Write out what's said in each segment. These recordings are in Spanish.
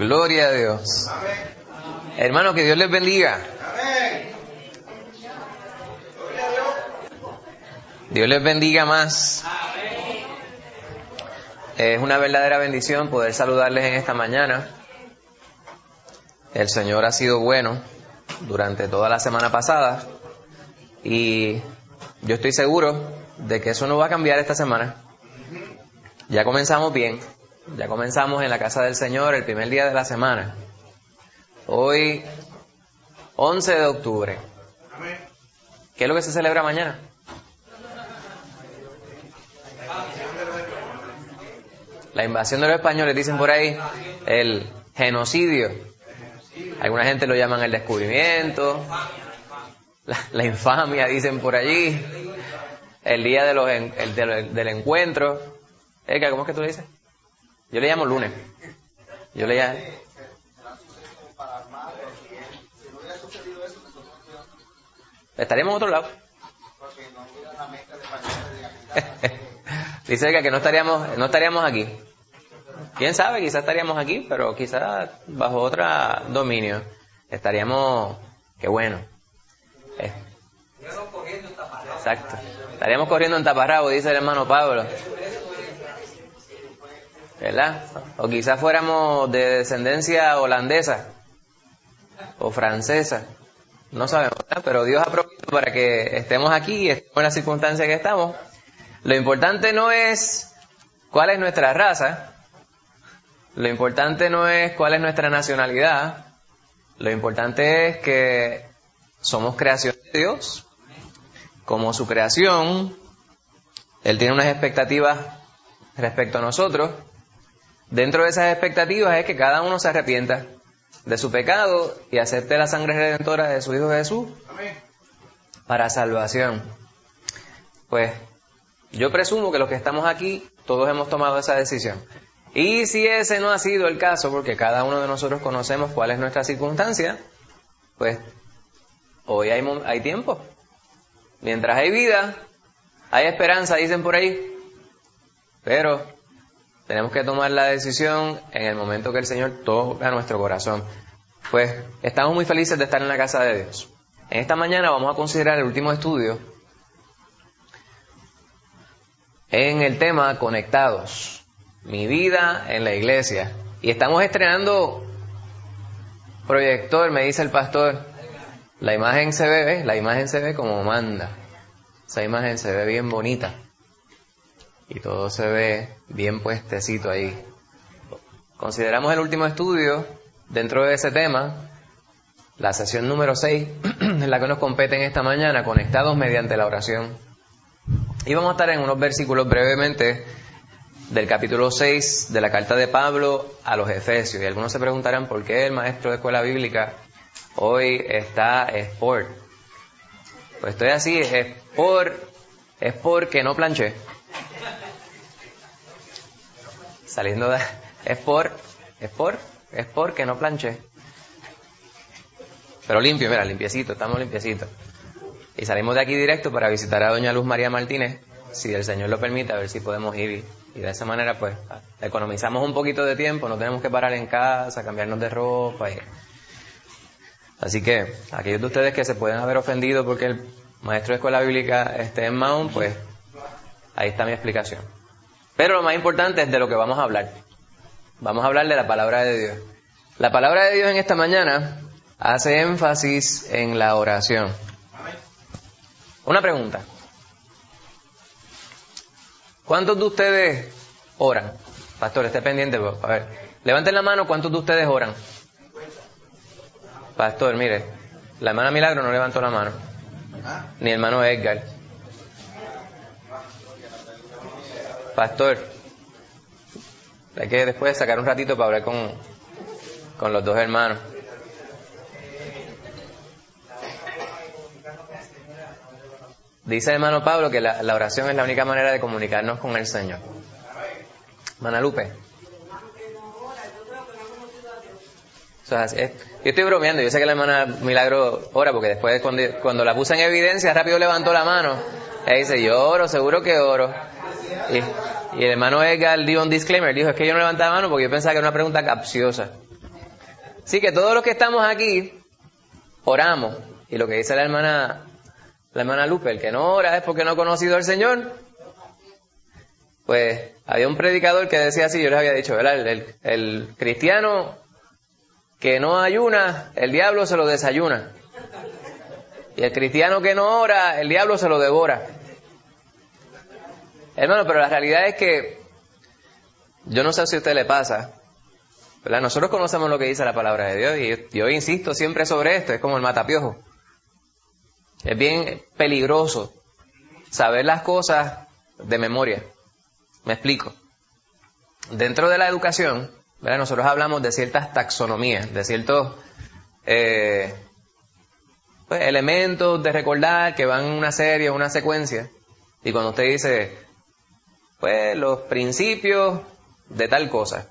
Gloria a Dios. Hermanos, que Dios les bendiga. Dios les bendiga más. Es una verdadera bendición poder saludarles en esta mañana. El Señor ha sido bueno durante toda la semana pasada y yo estoy seguro de que eso no va a cambiar esta semana. Ya comenzamos bien, ya comenzamos en la casa del Señor el primer día de la semana. Hoy, 11 de octubre. ¿Qué es lo que se celebra mañana? La invasión de los españoles, dicen por ahí, el genocidio. Alguna gente lo llaman el descubrimiento, la infamia, dicen por allí, el día del encuentro. ¿Cómo es que tú le dices? Yo le llamo lunes. Yo le llamo... Estaríamos en otro lado. Dice que no estaríamos aquí. Quién sabe, quizás estaríamos aquí, pero quizás bajo otro dominio. Estaríamos, qué bueno. Exacto. Estaríamos corriendo en taparrabo, dice el hermano Pablo. ¿Verdad? O quizás fuéramos de descendencia holandesa o francesa. No sabemos, ¿verdad? Pero Dios ha provisto para que estemos aquí y estemos en la circunstancia que estamos. Lo importante no es cuál es nuestra raza, lo importante no es cuál es nuestra nacionalidad, lo importante es que somos creación de Dios. Como su creación, Él tiene unas expectativas respecto a nosotros. Dentro de esas expectativas es que cada uno se arrepienta de su pecado y acepte la sangre redentora de su Hijo Jesús para salvación. Pues yo presumo que los que estamos aquí, todos hemos tomado esa decisión. Y si ese no ha sido el caso, porque cada uno de nosotros conocemos cuál es nuestra circunstancia, pues hoy hay tiempo. Mientras hay vida, hay esperanza, dicen por ahí. Pero tenemos que tomar la decisión en el momento que el Señor toca nuestro corazón. Pues estamos muy felices de estar en la casa de Dios. En esta mañana vamos a considerar el último estudio en el tema Conectados, mi vida en la iglesia. Y estamos estrenando proyector, me dice el pastor. La imagen se ve, la imagen se ve como manda. Esa imagen se ve bien bonita. Y todo se ve bien puestecito ahí. Consideramos el último estudio dentro de ese tema, la sesión número 6, en la que nos compete en esta mañana, Conectados mediante la oración. Y vamos a estar en unos versículos brevemente del capítulo 6 de la carta de Pablo a los Efesios. Y algunos se preguntarán por qué el maestro de escuela bíblica hoy está sport. Pues estoy así, es porque no planché. Saliendo de... Es porque no planché. Pero limpio, mira, limpiecito, estamos limpiecitos. Y salimos de aquí directo para visitar a doña Luz María Martínez, si el Señor lo permite, a ver si podemos ir. Y de esa manera, pues, economizamos un poquito de tiempo, no tenemos que parar en casa, cambiarnos de ropa. Así que, aquellos de ustedes que se pueden haber ofendido porque el maestro de escuela bíblica esté en Mount, pues, ahí está mi explicación. Pero lo más importante es de lo que vamos a hablar. Vamos a hablar de la palabra de Dios. La palabra de Dios en esta mañana hace énfasis en la oración. Una pregunta. ¿Cuántos de ustedes oran? Pastor, esté pendiente. A ver, levanten la mano, ¿cuántos de ustedes oran? Pastor, mire, la hermana Milagro no levantó la mano. Ni el hermano Edgar. Pastor, hay que después sacar un ratito para hablar con los dos hermanos. Dice el hermano Pablo que la oración es la única manera de comunicarnos con el Señor. Manalupe. Yo estoy bromeando, yo sé que la hermana Milagro ora, porque después cuando la puse en evidencia rápido levantó la mano y dice, yo oro, seguro que oro. Y el hermano Edgar dio un disclaimer, dijo, es que yo no levantaba la mano porque yo pensaba que era una pregunta capciosa. Sí, que todos los que estamos aquí oramos. Y lo que dice la hermana Lupe, el que no ora es porque no ha conocido al Señor. Pues había un predicador que decía así, yo les había dicho, ¿verdad? El cristiano que no ayuna, el diablo se lo desayuna. Y el cristiano que no ora, el diablo se lo devora. Hermano, pero la realidad es que yo no sé si a usted le pasa, ¿verdad? Nosotros conocemos lo que dice la palabra de Dios y yo insisto siempre sobre esto, es como el matapiojo. Es bien peligroso saber las cosas de memoria. Me explico. Dentro de la educación, ¿verdad? Nosotros hablamos de ciertas taxonomías, de ciertos elementos de recordar que van en una serie o una secuencia. Y cuando usted dice, pues los principios de tal cosa,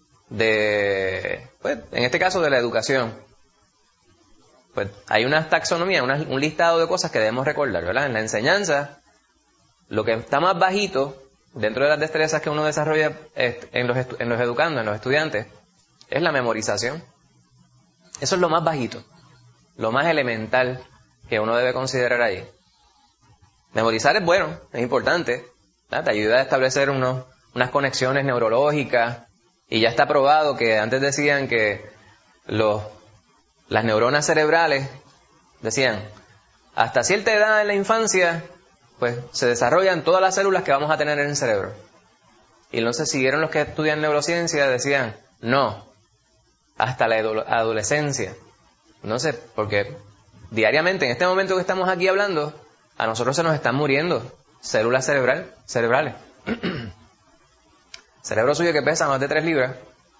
pues en este caso de la educación, pues hay una taxonomía, un listado de cosas que debemos recordar, ¿verdad? En la enseñanza, lo que está más bajito dentro de las destrezas que uno desarrolla en los educandos, en los estudiantes, es la memorización. Eso es lo más bajito, lo más elemental que uno debe considerar ahí. Memorizar es bueno, es importante, ¿verdad? Te ayuda a establecer unas conexiones neurológicas, y ya está probado que antes decían que las neuronas cerebrales, decían, hasta cierta edad en la infancia, pues se desarrollan todas las células que vamos a tener en el cerebro. Y entonces siguieron los que estudian neurociencia, decían, no, hasta la adolescencia. No sé, porque diariamente, en este momento que estamos aquí hablando, a nosotros se nos están muriendo células cerebrales. Cerebro suyo que pesa más de 3 libras.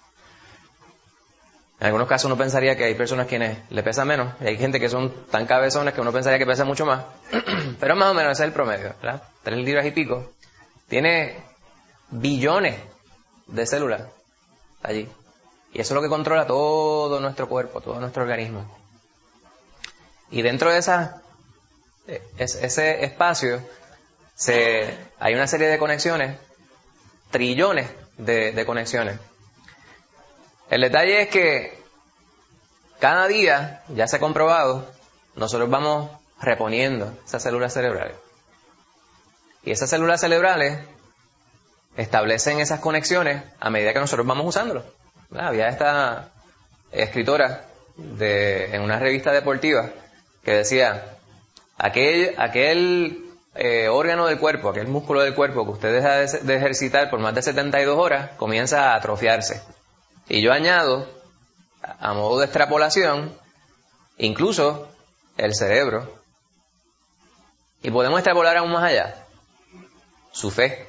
En algunos casos uno pensaría que hay personas quienes le pesan menos, y hay gente que son tan cabezones que uno pensaría que pesa mucho más. Pero más o menos ese es el promedio, ¿verdad? 3 libras y pico. Tiene billones de células allí. Y eso es lo que controla todo nuestro cuerpo, todo nuestro organismo. Y dentro de ese espacio hay una serie de conexiones, trillones de conexiones. El detalle es que cada día, ya se ha comprobado, nosotros vamos reponiendo esas células cerebrales. Y esas células cerebrales establecen esas conexiones a medida que nosotros vamos usándolos. Había esta escritora en una revista deportiva que decía, aquel órgano del cuerpo, aquel músculo del cuerpo que usted deja de ejercitar por más de 72 horas, comienza a atrofiarse. Y yo añado, a modo de extrapolación, incluso el cerebro. Y podemos extrapolar aún más allá. Su fe.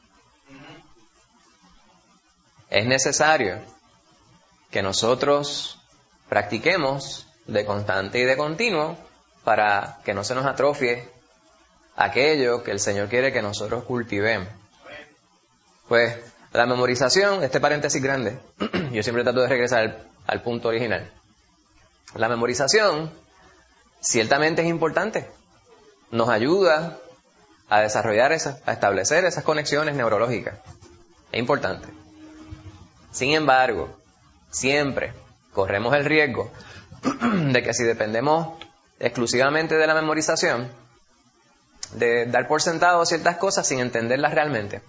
Es necesario que nosotros practiquemos de constante y de continuo para que no se nos atrofie aquello que el Señor quiere que nosotros cultivemos. Pues la memorización, este paréntesis grande, yo siempre trato de regresar al punto original. La memorización ciertamente es importante. Nos ayuda a desarrollar a establecer esas conexiones neurológicas. Es importante. Sin embargo, siempre corremos el riesgo de que si dependemos exclusivamente de la memorización, de dar por sentado ciertas cosas sin entenderlas realmente.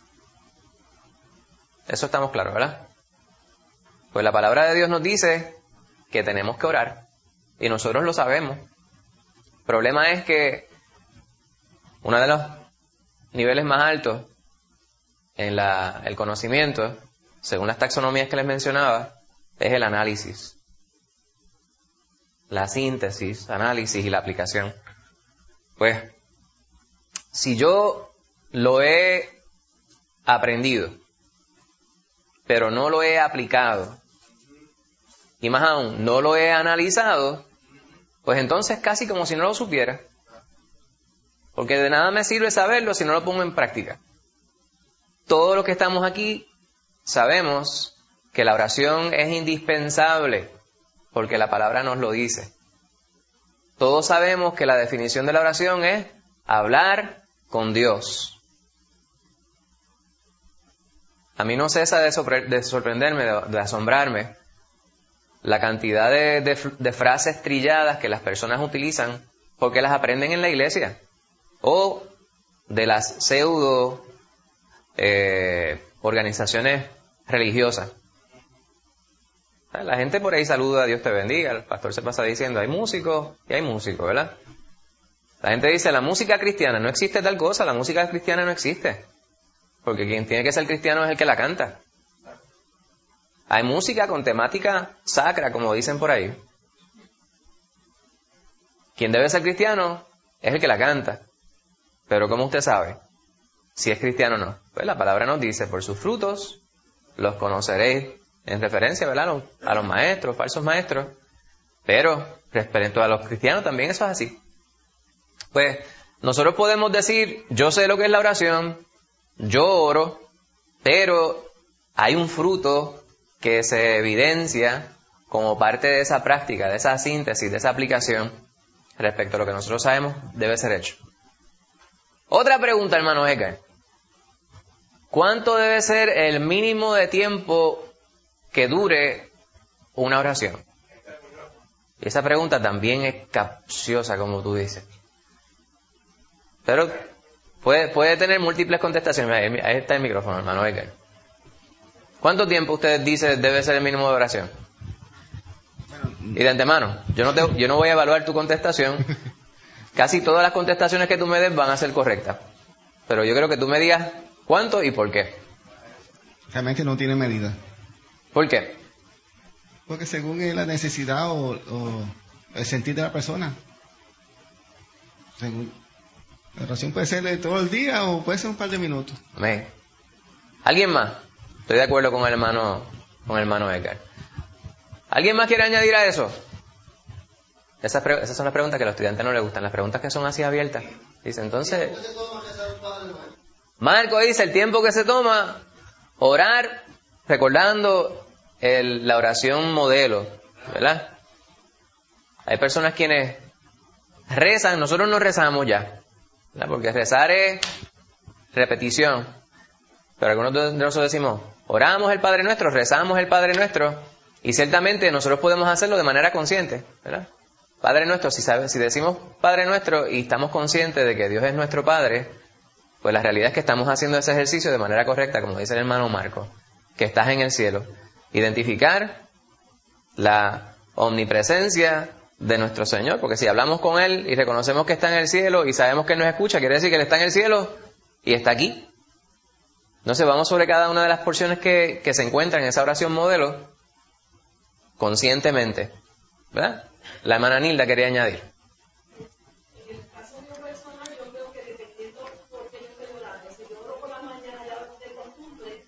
Eso estamos claros, ¿verdad? Pues la palabra de Dios nos dice que tenemos que orar, y nosotros lo sabemos. El problema es que uno de los niveles más altos en el conocimiento, según las taxonomías que les mencionaba, es el análisis. La síntesis, análisis y la aplicación. Pues, si yo lo he aprendido, pero no lo he aplicado, y más aún, no lo he analizado, pues entonces casi como si no lo supiera. Porque de nada me sirve saberlo si no lo pongo en práctica. Todos los que estamos aquí sabemos que la oración es indispensable, porque la palabra nos lo dice. Todos sabemos que la definición de la oración es hablar con Dios. A mí no cesa de sorprenderme, de asombrarme, la cantidad de frases trilladas que las personas utilizan porque las aprenden en la iglesia, o de las pseudo organizaciones religiosas. La gente por ahí saluda, Dios te bendiga, el pastor se pasa diciendo, hay músicos y hay músicos, ¿verdad? La gente dice, la música cristiana, no existe tal cosa, la música cristiana no existe, porque quien tiene que ser cristiano es el que la canta. Hay música con temática sacra, como dicen por ahí. Quien debe ser cristiano es el que la canta. Pero ¿cómo usted sabe si es cristiano o no? Pues la palabra nos dice, por sus frutos los conoceréis, en referencia, ¿verdad?, a los maestros, falsos maestros. Pero respecto a los cristianos también eso es así. Pues nosotros podemos decir, yo sé lo que es la oración, yo oro, pero hay un fruto que se evidencia como parte de esa práctica, de esa síntesis, de esa aplicación respecto a lo que nosotros sabemos debe ser hecho. Otra pregunta, hermano Edgar. ¿Cuánto debe ser el mínimo de tiempo que dure una oración? Y esa pregunta también es capciosa, como tú dices. Pero puede tener múltiples contestaciones. Ahí está el micrófono, hermano Edgar. ¿Cuánto tiempo usted dice debe ser el mínimo de oración? Y de antemano, yo no voy a evaluar tu contestación. Casi todas las contestaciones que tú me des van a ser correctas. Pero yo creo que tú me digas cuánto y por qué. Realmente no tiene medida. ¿Por qué? Porque según la necesidad o el sentir de la persona. Según, la oración puede ser de todo el día o puede ser un par de minutos. Amén. ¿Alguien más? Estoy de acuerdo con el hermano Edgar. ¿Alguien más quiere añadir a eso? Esas son las preguntas que a los estudiantes no les gustan, las preguntas que son así abiertas. Dice, entonces, Marco dice, el tiempo que se toma orar, recordando la oración modelo, ¿verdad? Hay personas quienes rezan, nosotros no rezamos ya, ¿verdad? Porque rezar es repetición. Pero algunos de nosotros decimos, oramos el Padre Nuestro, rezamos el Padre Nuestro, y ciertamente nosotros podemos hacerlo de manera consciente, ¿verdad? Padre Nuestro, si decimos Padre Nuestro y estamos conscientes de que Dios es nuestro Padre, pues la realidad es que estamos haciendo ese ejercicio de manera correcta, como dice el hermano Marco, que estás en el cielo. Identificar la omnipresencia de nuestro Señor, porque si hablamos con Él y reconocemos que está en el cielo y sabemos que Él nos escucha, quiere decir que Él está en el cielo y está aquí. Entonces vamos sobre cada una de las porciones que se encuentran en esa oración modelo conscientemente, ¿verdad? La hermana Nilda quería añadir. En el caso mío personal, yo creo que dependiendo por qué yo estoy orando, si yo oro por la mañana ya de costumbre,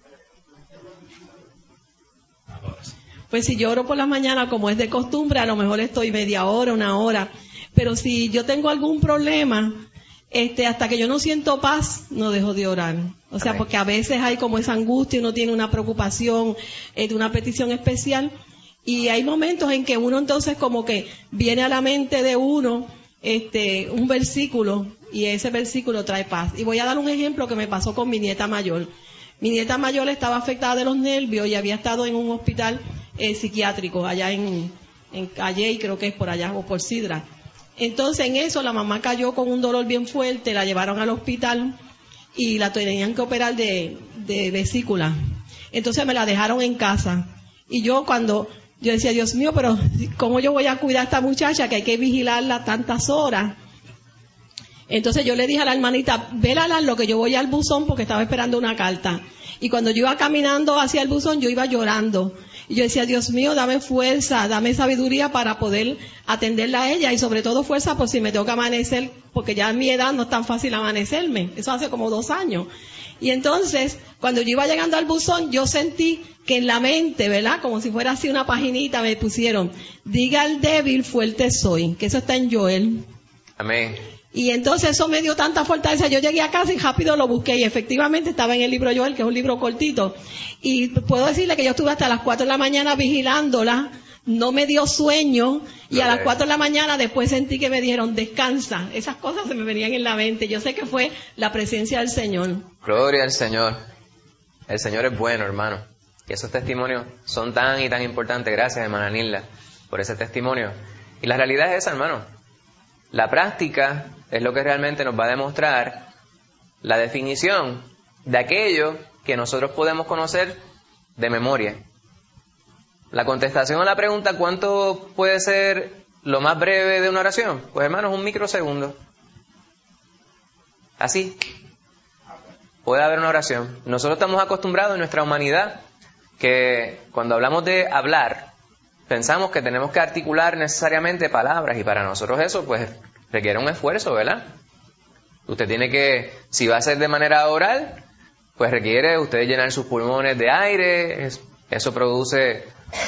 pues si yo oro por la mañana como es de costumbre, a lo mejor estoy media hora, una hora, pero si yo tengo algún problema, hasta que yo no siento paz, no dejo de orar. O sea, porque a veces hay como esa angustia, uno tiene una preocupación, de una petición especial, y hay momentos en que uno entonces como que viene a la mente de uno un versículo, y ese versículo trae paz. Y voy a dar un ejemplo que me pasó con mi nieta mayor. Mi nieta mayor estaba afectada de los nervios y había estado en un hospital psiquiátrico allá en Calle, creo que es por allá, o por Sidra. Entonces en eso la mamá cayó con un dolor bien fuerte, la llevaron al hospital y la tenían que operar de vesícula. Entonces me la dejaron en casa. Y yo decía, Dios mío, pero ¿cómo yo voy a cuidar a esta muchacha que hay que vigilarla tantas horas? Entonces yo le dije a la hermanita, vélala lo que yo voy al buzón, porque estaba esperando una carta. Y cuando yo iba caminando hacia el buzón, yo iba llorando. Y yo decía, Dios mío, dame fuerza, dame sabiduría para poder atenderla a ella, y sobre todo fuerza por si me tengo que amanecer, porque ya en mi edad no es tan fácil amanecerme. Eso hace como 2 años. Y entonces, cuando yo iba llegando al buzón, yo sentí que en la mente, ¿verdad? Como si fuera así una paginita, me pusieron, diga al débil, fuerte soy, que eso está en Joel. Amén. Y entonces eso me dio tanta fortaleza. Yo llegué a casa y rápido lo busqué, y efectivamente estaba en el libro Joel, que es un libro cortito. Y puedo decirle que yo estuve hasta las 4 de la mañana vigilándola, no me dio sueño, y a las 4 de la mañana después sentí que me dijeron, descansa. Esas cosas se me venían en la mente. Yo sé que fue la presencia del Señor. Gloria al Señor. El Señor es bueno, hermano. Y esos testimonios son tan y tan importantes. Gracias, hermana Nilda, por ese testimonio. Y la realidad es esa, hermano. La práctica es lo que realmente nos va a demostrar la definición de aquello que nosotros podemos conocer de memoria. La contestación a la pregunta, ¿cuánto puede ser lo más breve de una oración? Pues, hermano, es un microsegundo. Así puede haber una oración. Nosotros estamos acostumbrados en nuestra humanidad que cuando hablamos de hablar, pensamos que tenemos que articular necesariamente palabras, y para nosotros eso pues requiere un esfuerzo, ¿verdad? Usted tiene que, si va a ser de manera oral, pues requiere usted llenar sus pulmones de aire. Eso produce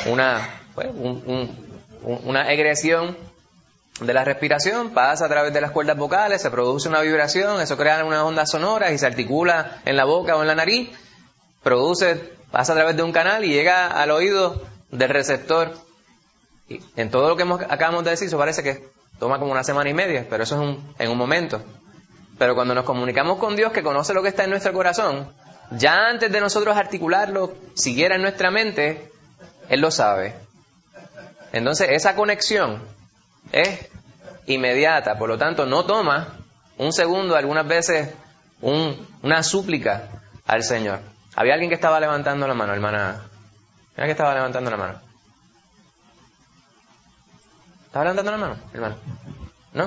una egresión de la respiración, pasa a través de las cuerdas vocales, se produce una vibración, eso crea unas ondas sonoras y se articula en la boca o en la nariz, pasa a través de un canal y llega al oído del receptor. Y en todo lo que acabamos de decir, eso parece que toma como 1 semana y media, pero eso es en un momento. Pero cuando nos comunicamos con Dios, que conoce lo que está en nuestro corazón, ya antes de nosotros articularlo siquiera en nuestra mente, Él lo sabe. Entonces esa conexión es inmediata, por lo tanto no toma un segundo, algunas veces una súplica al Señor. Había alguien que estaba levantando la mano, hermana. ¿Era que estaba levantando la mano? ¿Estaba levantando la mano, hermano? ¿No?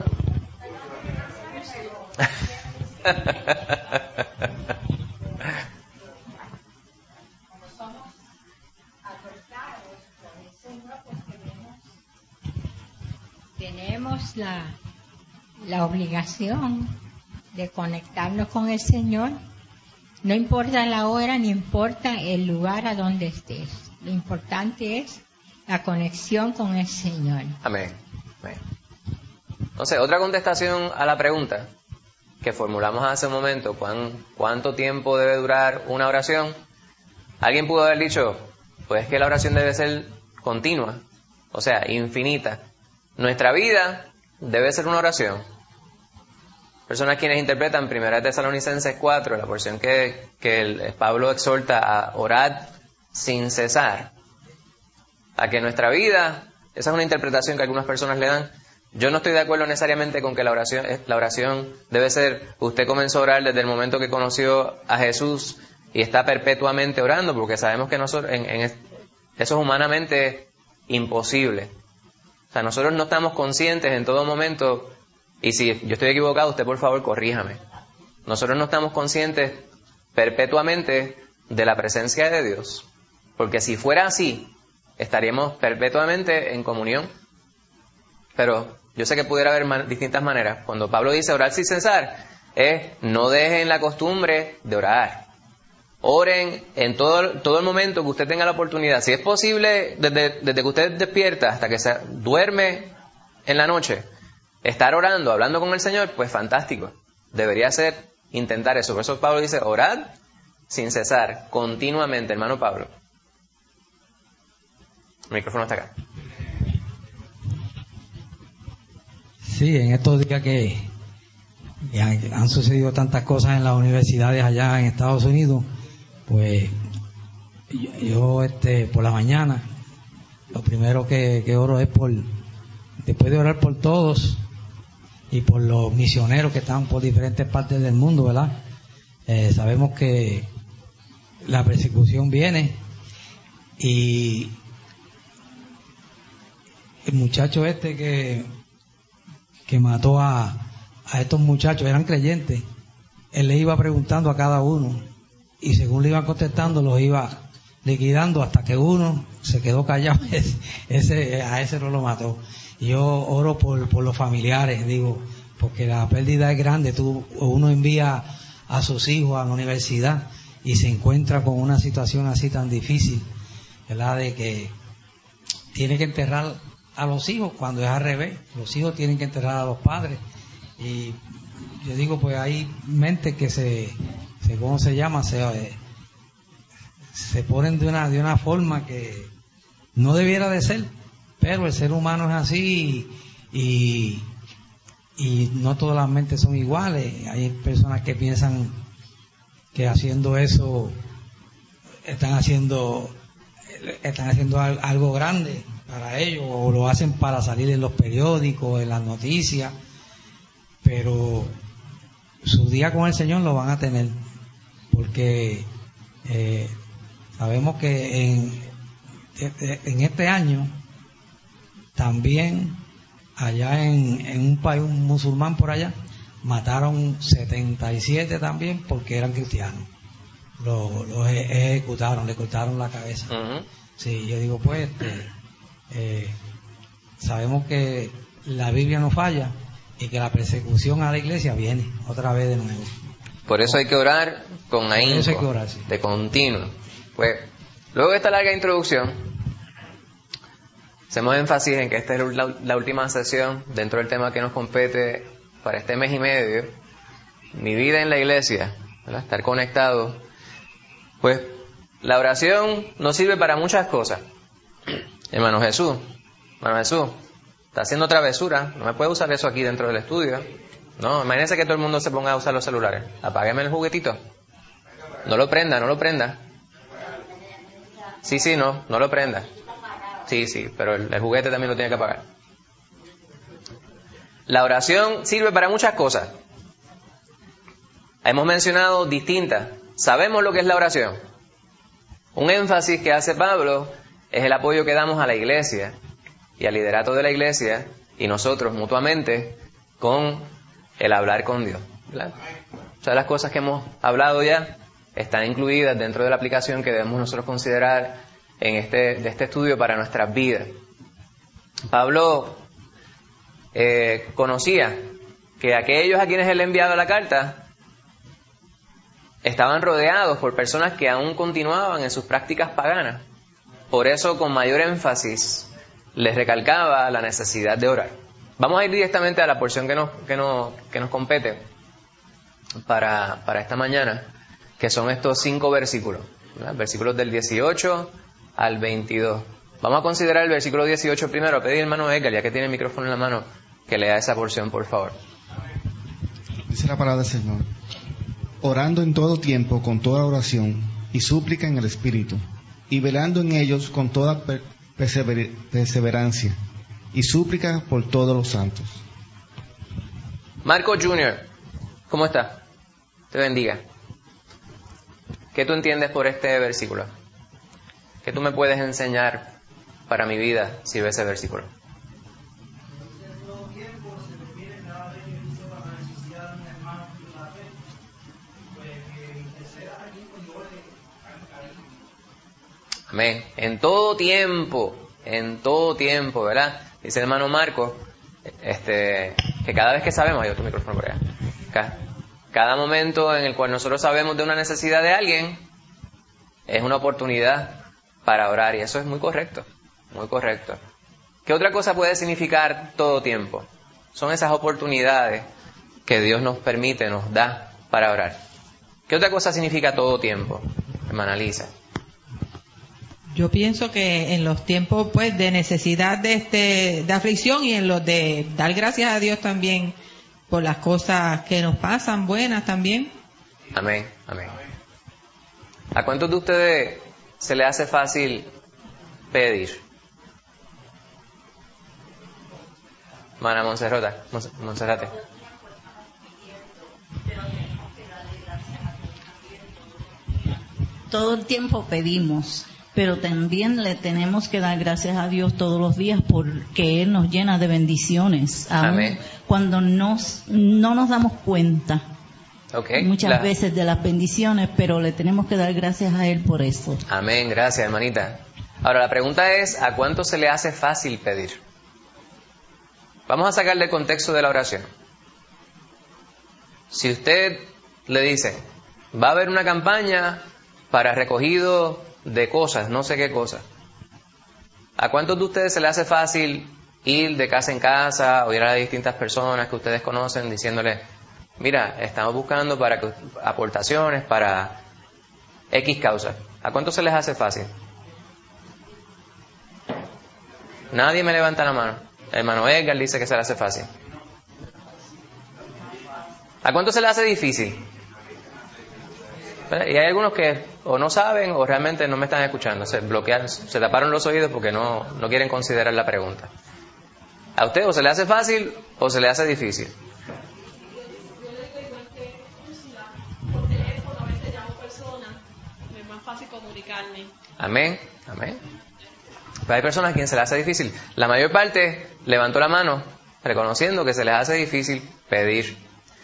Tenemos la obligación de conectarnos con el Señor. No importa la hora, ni importa el lugar a donde estés. Lo importante es la conexión con el Señor. Amén. Amén. Entonces, otra contestación a la pregunta que formulamos hace un momento, ¿cuánto tiempo debe durar una oración? Alguien pudo haber dicho, pues que la oración debe ser continua, o sea, infinita. Nuestra vida debe ser una oración. Personas quienes interpretan 1 Tesalonicenses 4, la porción que Pablo exhorta a orar sin cesar, a que nuestra vida, esa es una interpretación que algunas personas le dan. Yo no estoy de acuerdo necesariamente con que la oración debe ser, usted comenzó a orar desde el momento que conoció a Jesús y está perpetuamente orando, porque sabemos que nosotros eso es humanamente imposible. O sea, nosotros no estamos conscientes en todo momento, y si yo estoy equivocado, usted por favor corríjame. Nosotros no estamos conscientes perpetuamente de la presencia de Dios, porque si fuera así, estaríamos perpetuamente en comunión. Pero yo sé que pudiera haber distintas maneras. Cuando Pablo dice orar sin cesar, no dejen la costumbre de orar. Oren en todo el momento que usted tenga la oportunidad. Si es posible, desde que usted despierta hasta que se duerme en la noche, estar orando, hablando con el Señor, pues fantástico. Debería ser intentar eso. Por eso Pablo dice, orad sin cesar, continuamente, hermano Pablo. El micrófono está acá. Sí, en estos días que han sucedido tantas cosas en las universidades allá en Estados Unidos, pues yo por la mañana, lo primero que oro es después de orar por todos y por los misioneros que están por diferentes partes del mundo, ¿verdad? Sabemos que la persecución viene, y el muchacho que mató a estos muchachos, eran creyentes, él le iba preguntando a cada uno, y según le iban contestando los iba liquidando hasta que uno se quedó callado. A ese no lo mató. Y yo oro por los familiares, digo, porque la pérdida es grande. Uno envía a sus hijos a la universidad y se encuentra con una situación así tan difícil, ¿verdad? De que tiene que enterrar a los hijos cuando es al revés. Los hijos tienen que enterrar a los padres. Y yo digo, pues hay mentes que ¿cómo se llama? Se ponen de una forma que no debiera de ser, pero el ser humano es así, y no todas las mentes son iguales. Hay personas que piensan que haciendo eso están haciendo están haciendo algo grande para ellos, o lo hacen para salir en los periódicos, en las noticias, pero su día con el Señor lo van a tener, porque sabemos que en este año también allá en un país musulmán por allá mataron 77 también porque eran cristianos. Los ejecutaron, le cortaron la cabeza. Uh-huh. Sí, yo digo, pues, sabemos que la Biblia no falla y que la persecución a la iglesia viene otra vez de nuevo. Por eso hay que orar con ahínco, eso hay que orar, sí, de continuo. Pues, luego de esta larga introducción, hacemos énfasis en que esta es la última sesión dentro del tema que nos compete para este mes y medio, mi vida en la iglesia, ¿verdad? Estar conectado. Pues la oración nos sirve para muchas cosas. Hermano Jesús, está haciendo travesura, no me puede usar eso aquí dentro del estudio. No, imagínense que todo el mundo se ponga a usar los celulares. Apágueme el juguetito. No lo prenda. Sí, no lo prenda. Sí, pero el juguete también lo tiene que apagar. La oración sirve para muchas cosas. Hemos mencionado distintas. Sabemos lo que es la oración. Un énfasis que hace Pablo es el apoyo que damos a la iglesia y al liderato de la iglesia y nosotros mutuamente con el hablar con Dios, ¿verdad? Todas las cosas que hemos hablado ya están incluidas dentro de la aplicación que debemos nosotros considerar de este estudio para nuestras vidas. Pablo conocía que aquellos a quienes él enviaba la carta estaban rodeados por personas que aún continuaban en sus prácticas paganas. Por eso, con mayor énfasis, les recalcaba la necesidad de orar. Vamos a ir directamente a la porción que nos compete para esta mañana, que son estos 5 versículos, ¿verdad? Versículos del 18 al 22. Vamos a considerar el versículo 18 primero. Pedir al hermano Edgar, ya que tiene el micrófono en la mano, que lea esa porción, por favor. Dice la palabra del Señor: orando en todo tiempo con toda oración y súplica en el Espíritu, y velando en ellos con toda perseverancia y súplica por todos los santos. Marco Jr., ¿cómo está? Te bendiga. ¿Qué tú entiendes por este versículo? ¿Qué tú me puedes enseñar para mi vida si ves ese versículo? Amén. En todo tiempo, ¿verdad? Dice el hermano Marco, que cada vez que sabemos, hay otro micrófono por allá, cada momento en el cual nosotros sabemos de una necesidad de alguien, es una oportunidad para orar, y eso es muy correcto, muy correcto. ¿Qué otra cosa puede significar todo tiempo? Son esas oportunidades que Dios nos permite, nos da para orar. ¿Qué otra cosa significa todo tiempo, hermana Lisa? Yo pienso que en los tiempos pues de necesidad de aflicción y en los de dar gracias a Dios también por las cosas que nos pasan, buenas también. Amén. ¿A cuántos de ustedes se le hace fácil pedir? Hermana Monserrate. Todo el tiempo pedimos, pero también le tenemos que dar gracias a Dios todos los días porque Él nos llena de bendiciones. Amén. Cuando no nos damos cuenta muchas veces de las bendiciones, pero le tenemos que dar gracias a Él por eso. Amén, gracias hermanita. Ahora la pregunta es, ¿a cuánto se le hace fácil pedir? Vamos a sacarle el contexto de la oración. Si usted le dice, va a haber una campaña para recogido de cosas, no sé qué cosas, ¿a cuántos de ustedes se le hace fácil ir de casa en casa o ir a las distintas personas que ustedes conocen diciéndoles, mira, estamos buscando para aportaciones para X causas? ¿A cuántos se les hace fácil? Nadie me levanta la mano. El hermano Edgar dice que se le hace fácil. ¿A cuántos se le hace difícil? Y hay algunos que o no saben o realmente no me están escuchando, se bloquean, se taparon los oídos porque no quieren considerar la pregunta. ¿A usted o se le hace fácil o se le hace difícil? Yo le digo igual que Úrsula, por teléfono a veces llamo personas, me es más fácil comunicarme. Amén, amén. Pero hay personas a quien se les hace difícil. La mayor parte levantó la mano reconociendo que se les hace difícil pedir.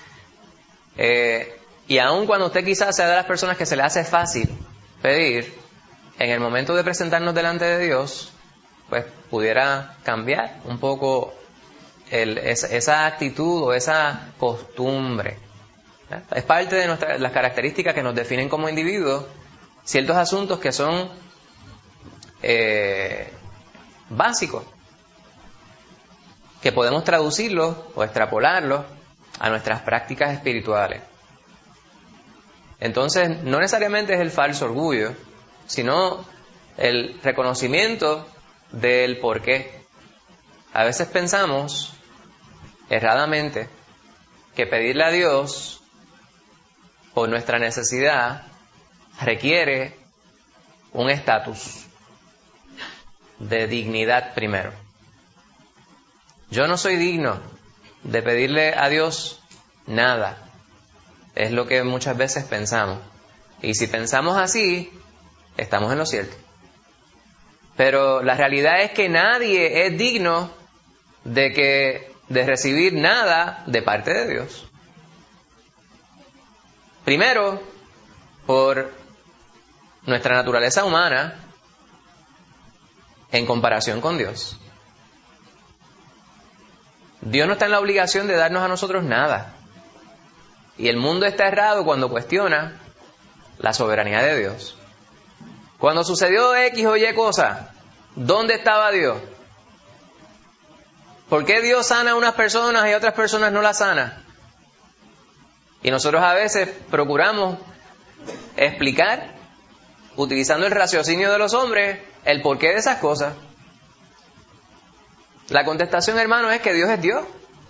Y aun cuando usted quizás sea de las personas que se le hace fácil pedir, en el momento de presentarnos delante de Dios, pues pudiera cambiar un poco esa actitud o esa costumbre. Es parte de las características que nos definen como individuos, ciertos asuntos que son básicos, que podemos traducirlos o extrapolarlos a nuestras prácticas espirituales. Entonces, no necesariamente es el falso orgullo, sino el reconocimiento del porqué. A veces pensamos, erradamente, que pedirle a Dios por nuestra necesidad requiere un estatus de dignidad primero. Yo no soy digno de pedirle a Dios nada. Es lo que muchas veces pensamos. Y si pensamos así, estamos en lo cierto. Pero la realidad es que nadie es digno de recibir nada de parte de Dios. Primero, por nuestra naturaleza humana en comparación con Dios. Dios no está en la obligación de darnos a nosotros nada. Y el mundo está errado cuando cuestiona la soberanía de Dios. Cuando sucedió X o Y cosa, ¿dónde estaba Dios? ¿Por qué Dios sana a unas personas y a otras personas no las sana? Y nosotros a veces procuramos explicar, utilizando el raciocinio de los hombres, el porqué de esas cosas. La contestación, hermano, es que Dios es Dios.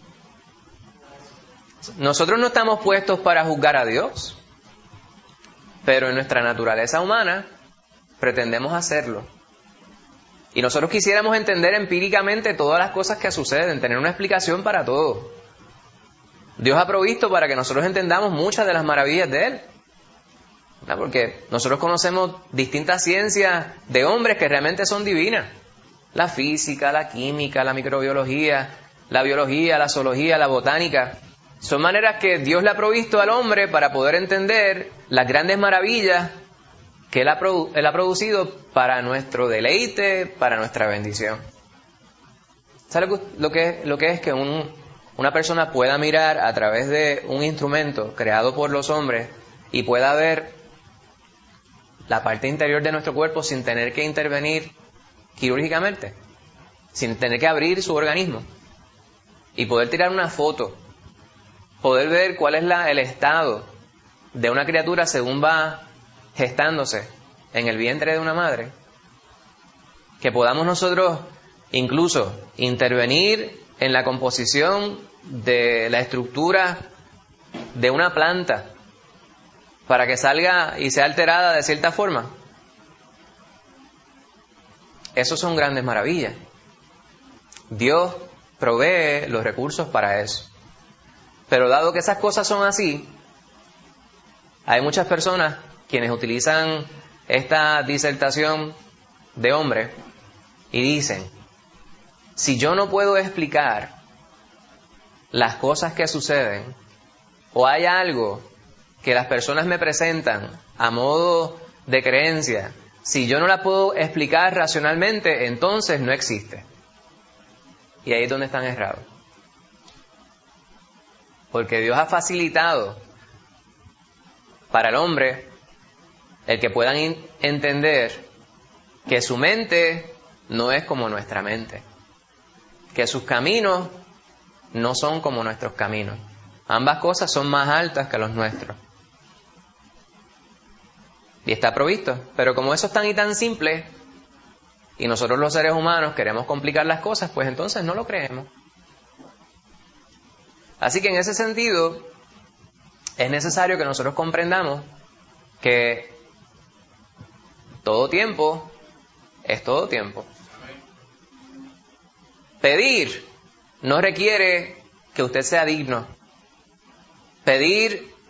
Nosotros no estamos puestos para juzgar a Dios, pero en nuestra naturaleza humana pretendemos hacerlo. Y nosotros quisiéramos entender empíricamente todas las cosas que suceden, tener una explicación para todo. Dios ha provisto para que nosotros entendamos muchas de las maravillas de Él. ¿Verdad? Porque nosotros conocemos distintas ciencias de hombres que realmente son divinas. La física, la química, la microbiología, la biología, la zoología, la botánica. Son maneras que Dios le ha provisto al hombre para poder entender las grandes maravillas que Él ha producido para nuestro deleite, para nuestra bendición. ¿Sabe lo que es que una persona pueda mirar a través de un instrumento creado por los hombres y pueda ver la parte interior de nuestro cuerpo sin tener que intervenir quirúrgicamente, sin tener que abrir su organismo y poder tirar una foto, poder ver cuál es el estado de una criatura según va gestándose en el vientre de una madre, que podamos nosotros incluso intervenir en la composición de la estructura de una planta para que salga y sea alterada de cierta forma. Eso son grandes maravillas. Dios provee los recursos para eso. Pero dado que esas cosas son así, hay muchas personas quienes utilizan esta disertación de hombre y dicen, si yo no puedo explicar las cosas que suceden, o hay algo que las personas me presentan a modo de creencia, si yo no la puedo explicar racionalmente, entonces no existe. Y ahí es donde están errados. Porque Dios ha facilitado para el hombre el que puedan entender que su mente no es como nuestra mente, que sus caminos no son como nuestros caminos. Ambas cosas son más altas que los nuestros. Y está provisto. Pero como eso es tan y tan simple, y nosotros los seres humanos queremos complicar las cosas, pues entonces no lo creemos. Así que en ese sentido, es necesario que nosotros comprendamos que todo tiempo es todo tiempo. Pedir no requiere que usted sea digno. Pedir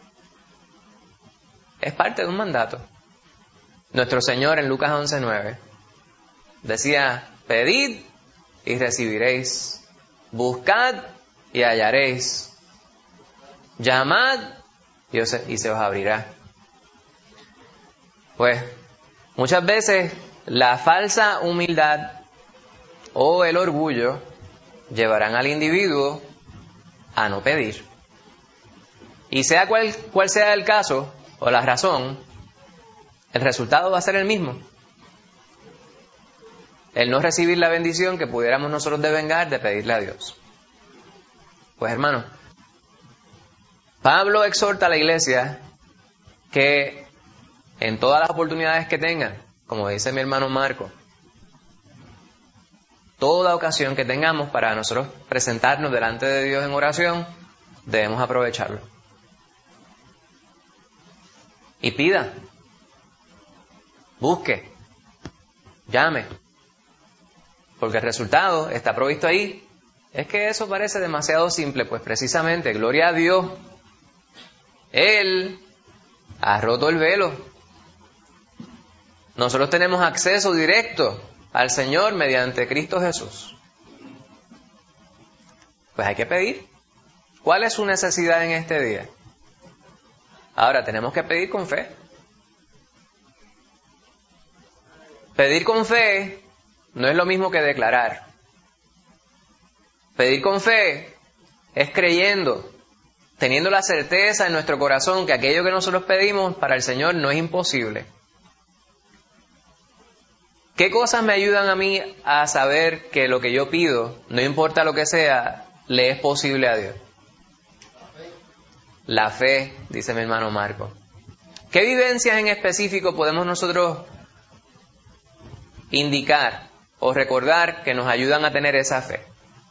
es parte de un mandato. Nuestro Señor en Lucas 11:9 decía: pedid y recibiréis, buscad y hallaréis, llamad y se os abrirá. Pues muchas veces la falsa humildad o el orgullo llevarán al individuo a no pedir. Y sea cual sea el caso o la razón, el resultado va a ser el mismo. El no recibir la bendición que pudiéramos nosotros devengar de pedirle a Dios. Pues hermano, Pablo exhorta a la iglesia que en todas las oportunidades que tengan, como dice mi hermano Marco, toda ocasión que tengamos para nosotros presentarnos delante de Dios en oración, debemos aprovecharlo. Y pida, busque, llame, porque el resultado está provisto ahí. Es que eso parece demasiado simple, pues precisamente, gloria a Dios, Él ha roto el velo. Nosotros tenemos acceso directo al Señor mediante Cristo Jesús. Pues hay que pedir. ¿Cuál es su necesidad en este día? Ahora, tenemos que pedir con fe. Pedir con fe no es lo mismo que declarar. Pedir con fe es creyendo, teniendo la certeza en nuestro corazón que aquello que nosotros pedimos para el Señor no es imposible. ¿Qué cosas me ayudan a mí a saber que lo que yo pido, no importa lo que sea, le es posible a Dios? La fe, dice mi hermano Marco. ¿Qué vivencias en específico podemos nosotros indicar o recordar que nos ayudan a tener esa fe?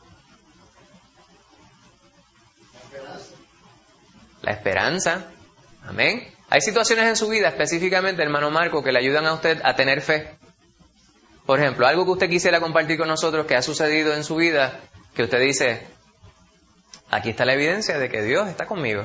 La esperanza. Amén. Hay situaciones en su vida, específicamente, hermano Marco, que le ayudan a usted a tener fe. Por ejemplo, algo que usted quisiera compartir con nosotros que ha sucedido en su vida, que usted dice, aquí está la evidencia de que Dios está conmigo.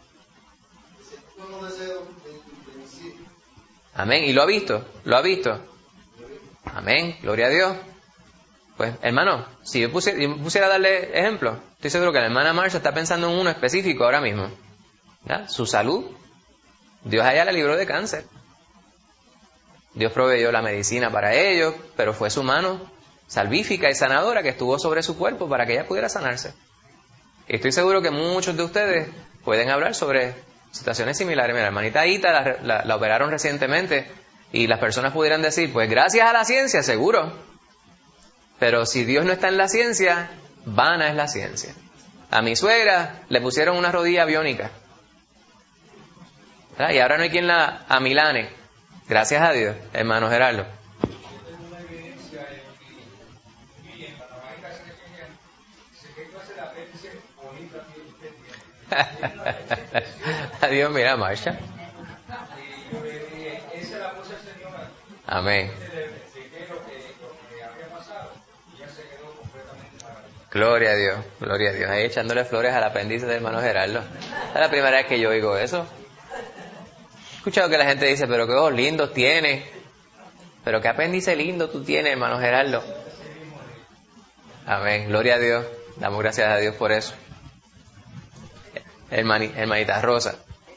Amén. ¿Y lo ha visto? ¿Lo ha visto? Amén. Gloria a Dios. Pues, hermano, si yo pusiera a darle ejemplo, estoy seguro que la hermana Marcia está pensando en uno específico ahora mismo. ¿Ya? Su salud. Dios allá la libró de cáncer. Dios proveyó la medicina para ello, pero fue su mano salvífica y sanadora que estuvo sobre su cuerpo para que ella pudiera sanarse. Y estoy seguro que muchos de ustedes pueden hablar sobre situaciones similares. Mira, la hermanita Ita la operaron recientemente y las personas pudieran decir, pues gracias a la ciencia, seguro. Pero si Dios no está en la ciencia, vana es la ciencia. A mi suegra le pusieron una rodilla biónica. ¿Verdad? Y ahora no hay quien la amilane. Gracias a Dios, hermano Gerardo. Adiós, mira, Marcia. Amén. Gloria a Dios, gloria a Dios. Ahí echándole flores al apéndice del hermano Gerardo. Es la primera vez que yo oigo eso. He escuchado que la gente dice, pero qué ojos lindos tienes. Pero qué apéndice lindo tú tienes, hermano Gerardo. Amén, gloria a Dios. Damos gracias a Dios por eso. Hermanita Rosa.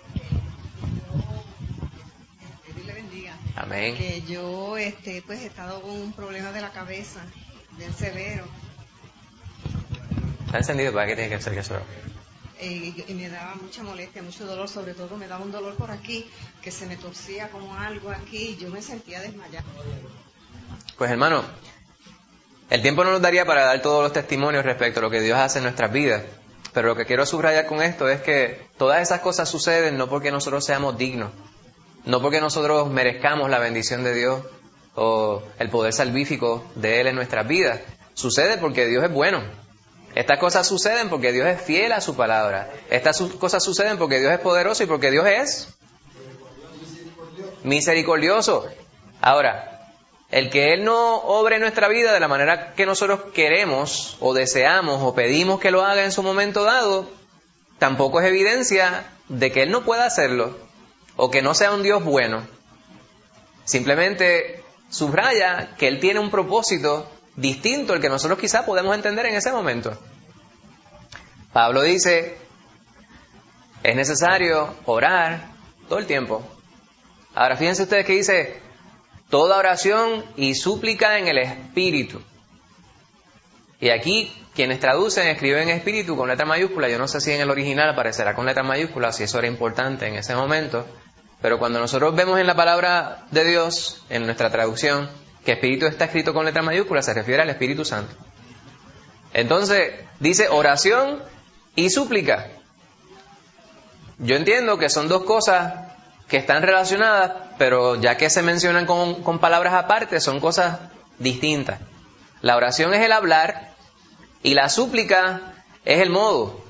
Dios le bendiga. Amén. Que yo pues he estado con un problema de la cabeza, bien severo. ¿Está encendido? ¿Para qué tiene que hacer que eso? Y me daba mucha molestia, mucho dolor, sobre todo me daba un dolor por aquí, que se me torcía como algo aquí, y yo me sentía desmayada. Pues hermano, el tiempo no nos daría para dar todos los testimonios respecto a lo que Dios hace en nuestras vidas, pero lo que quiero subrayar con esto es que todas esas cosas suceden no porque nosotros seamos dignos, no porque nosotros merezcamos la bendición de Dios o el poder salvífico de Él en nuestras vidas. Sucede porque Dios es bueno. Estas cosas suceden porque Dios es fiel a su palabra. Estas cosas suceden porque Dios es poderoso y porque Dios es misericordioso. Ahora, el que Él no obre en nuestra vida de la manera que nosotros queremos o deseamos o pedimos que lo haga en su momento dado, tampoco es evidencia de que Él no pueda hacerlo o que no sea un Dios bueno. Simplemente subraya que Él tiene un propósito distinto al que nosotros quizá podemos entender en ese momento. Pablo dice, es necesario orar todo el tiempo. Ahora fíjense ustedes que dice, toda oración y súplica en el Espíritu. Y aquí, quienes traducen, escriben Espíritu con letra mayúscula. Yo no sé si en el original aparecerá con letra mayúscula, si eso era importante en ese momento. Pero cuando nosotros vemos en la palabra de Dios, en nuestra traducción, que Espíritu está escrito con letra mayúscula, se refiere al Espíritu Santo. Entonces, dice oración y súplica. Yo entiendo que son dos cosas que están relacionadas, pero ya que se mencionan con palabras aparte, son cosas distintas. La oración es el hablar y la súplica es el modo.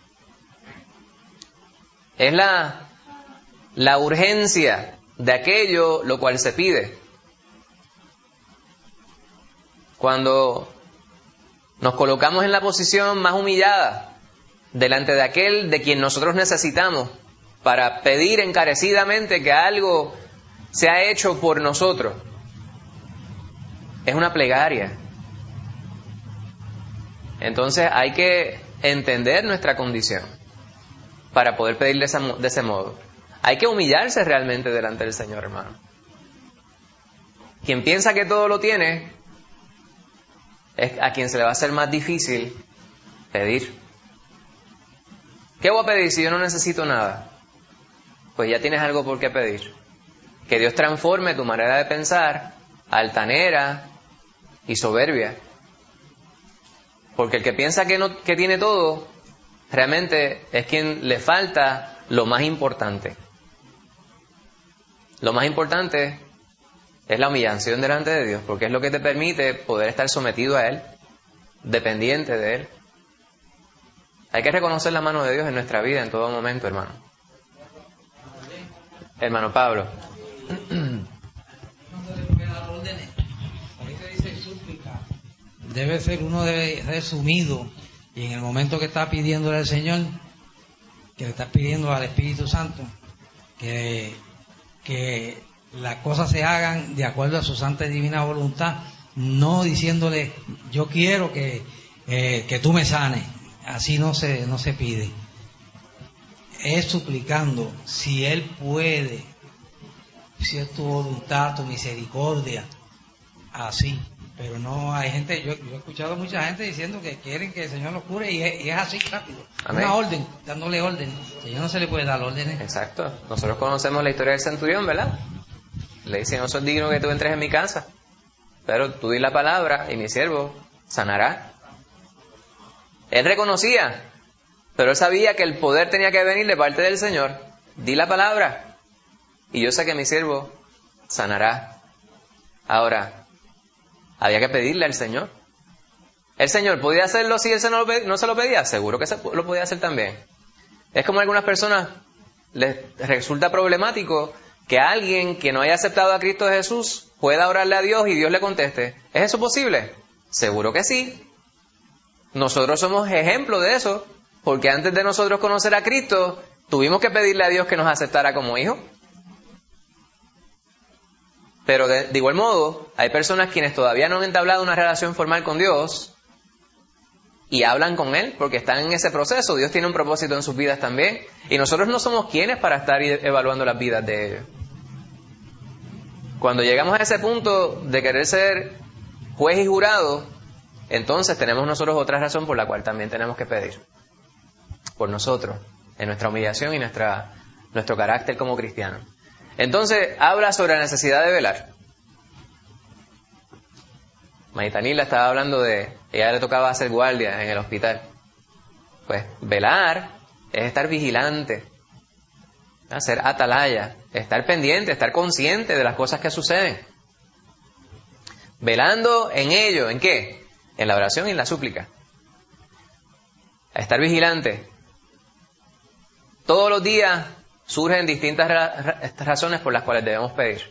Es la urgencia de aquello lo cual se pide. Cuando nos colocamos en la posición más humillada delante de aquel de quien nosotros necesitamos para pedir encarecidamente que algo sea hecho por nosotros, es una plegaria. Entonces hay que entender nuestra condición para poder pedir de ese modo. Hay que humillarse realmente delante del Señor, hermano. Quien piensa que todo lo tiene, es a quien se le va a hacer más difícil pedir. ¿Qué voy a pedir si yo no necesito nada? Pues ya tienes algo por qué pedir. Que Dios transforme tu manera de pensar, altanera y soberbia. Porque el que piensa que tiene todo, realmente es quien le falta lo más importante. Lo más importante es la humillación delante de Dios, porque es lo que te permite poder estar sometido a Él, dependiente de Él. Hay que reconocer la mano de Dios en nuestra vida en todo momento, hermano. Hermano Pablo. Debe ser uno resumido, y en el momento que está pidiéndole al Señor, que le está pidiendo al Espíritu Santo, que las cosas se hagan de acuerdo a su santa y divina voluntad, no diciéndole yo quiero que tú me sanes. Así no se pide. Es suplicando, si Él puede, si es tu voluntad, tu misericordia, así. Pero no hay gente, yo he escuchado a mucha gente diciendo que quieren que el Señor los cure y es así rápido. Amén. Una orden, dándole orden. Al Señor no se le puede dar órdenes. Exacto. Nosotros conocemos la historia del centurión, ¿verdad? Le dice, no soy digno que tú entres en mi casa, pero tú di la palabra y mi siervo sanará. Él reconocía, pero él sabía que el poder tenía que venir de parte del Señor. Di la palabra y yo sé que mi siervo sanará. Ahora, había que pedirle al Señor. ¿El Señor podía hacerlo si Él no se lo pedía? Seguro que lo podía hacer también. Es como a algunas personas les resulta problemático que alguien que no haya aceptado a Cristo Jesús pueda orarle a Dios y Dios le conteste. ¿Es eso posible? Seguro que sí. Nosotros somos ejemplo de eso, porque antes de nosotros conocer a Cristo, tuvimos que pedirle a Dios que nos aceptara como hijos. Pero de igual modo, hay personas quienes todavía no han entablado una relación formal con Dios y hablan con Él porque están en ese proceso. Dios tiene un propósito en sus vidas también y nosotros no somos quienes para estar evaluando las vidas de ellos. Cuando llegamos a ese punto de querer ser juez y jurado, entonces tenemos nosotros otra razón por la cual también tenemos que pedir por nosotros, en nuestra humillación y nuestro carácter como cristianos. Entonces habla sobre la necesidad de velar. Maitanila estaba hablando ella le tocaba hacer guardia en el hospital. Pues velar es estar vigilante, hacer atalaya, estar pendiente, estar consciente de las cosas que suceden. Velando en ello, ¿en qué? En la oración y en la súplica. Estar vigilante. Todos los días surgen distintas razones por las cuales debemos pedir.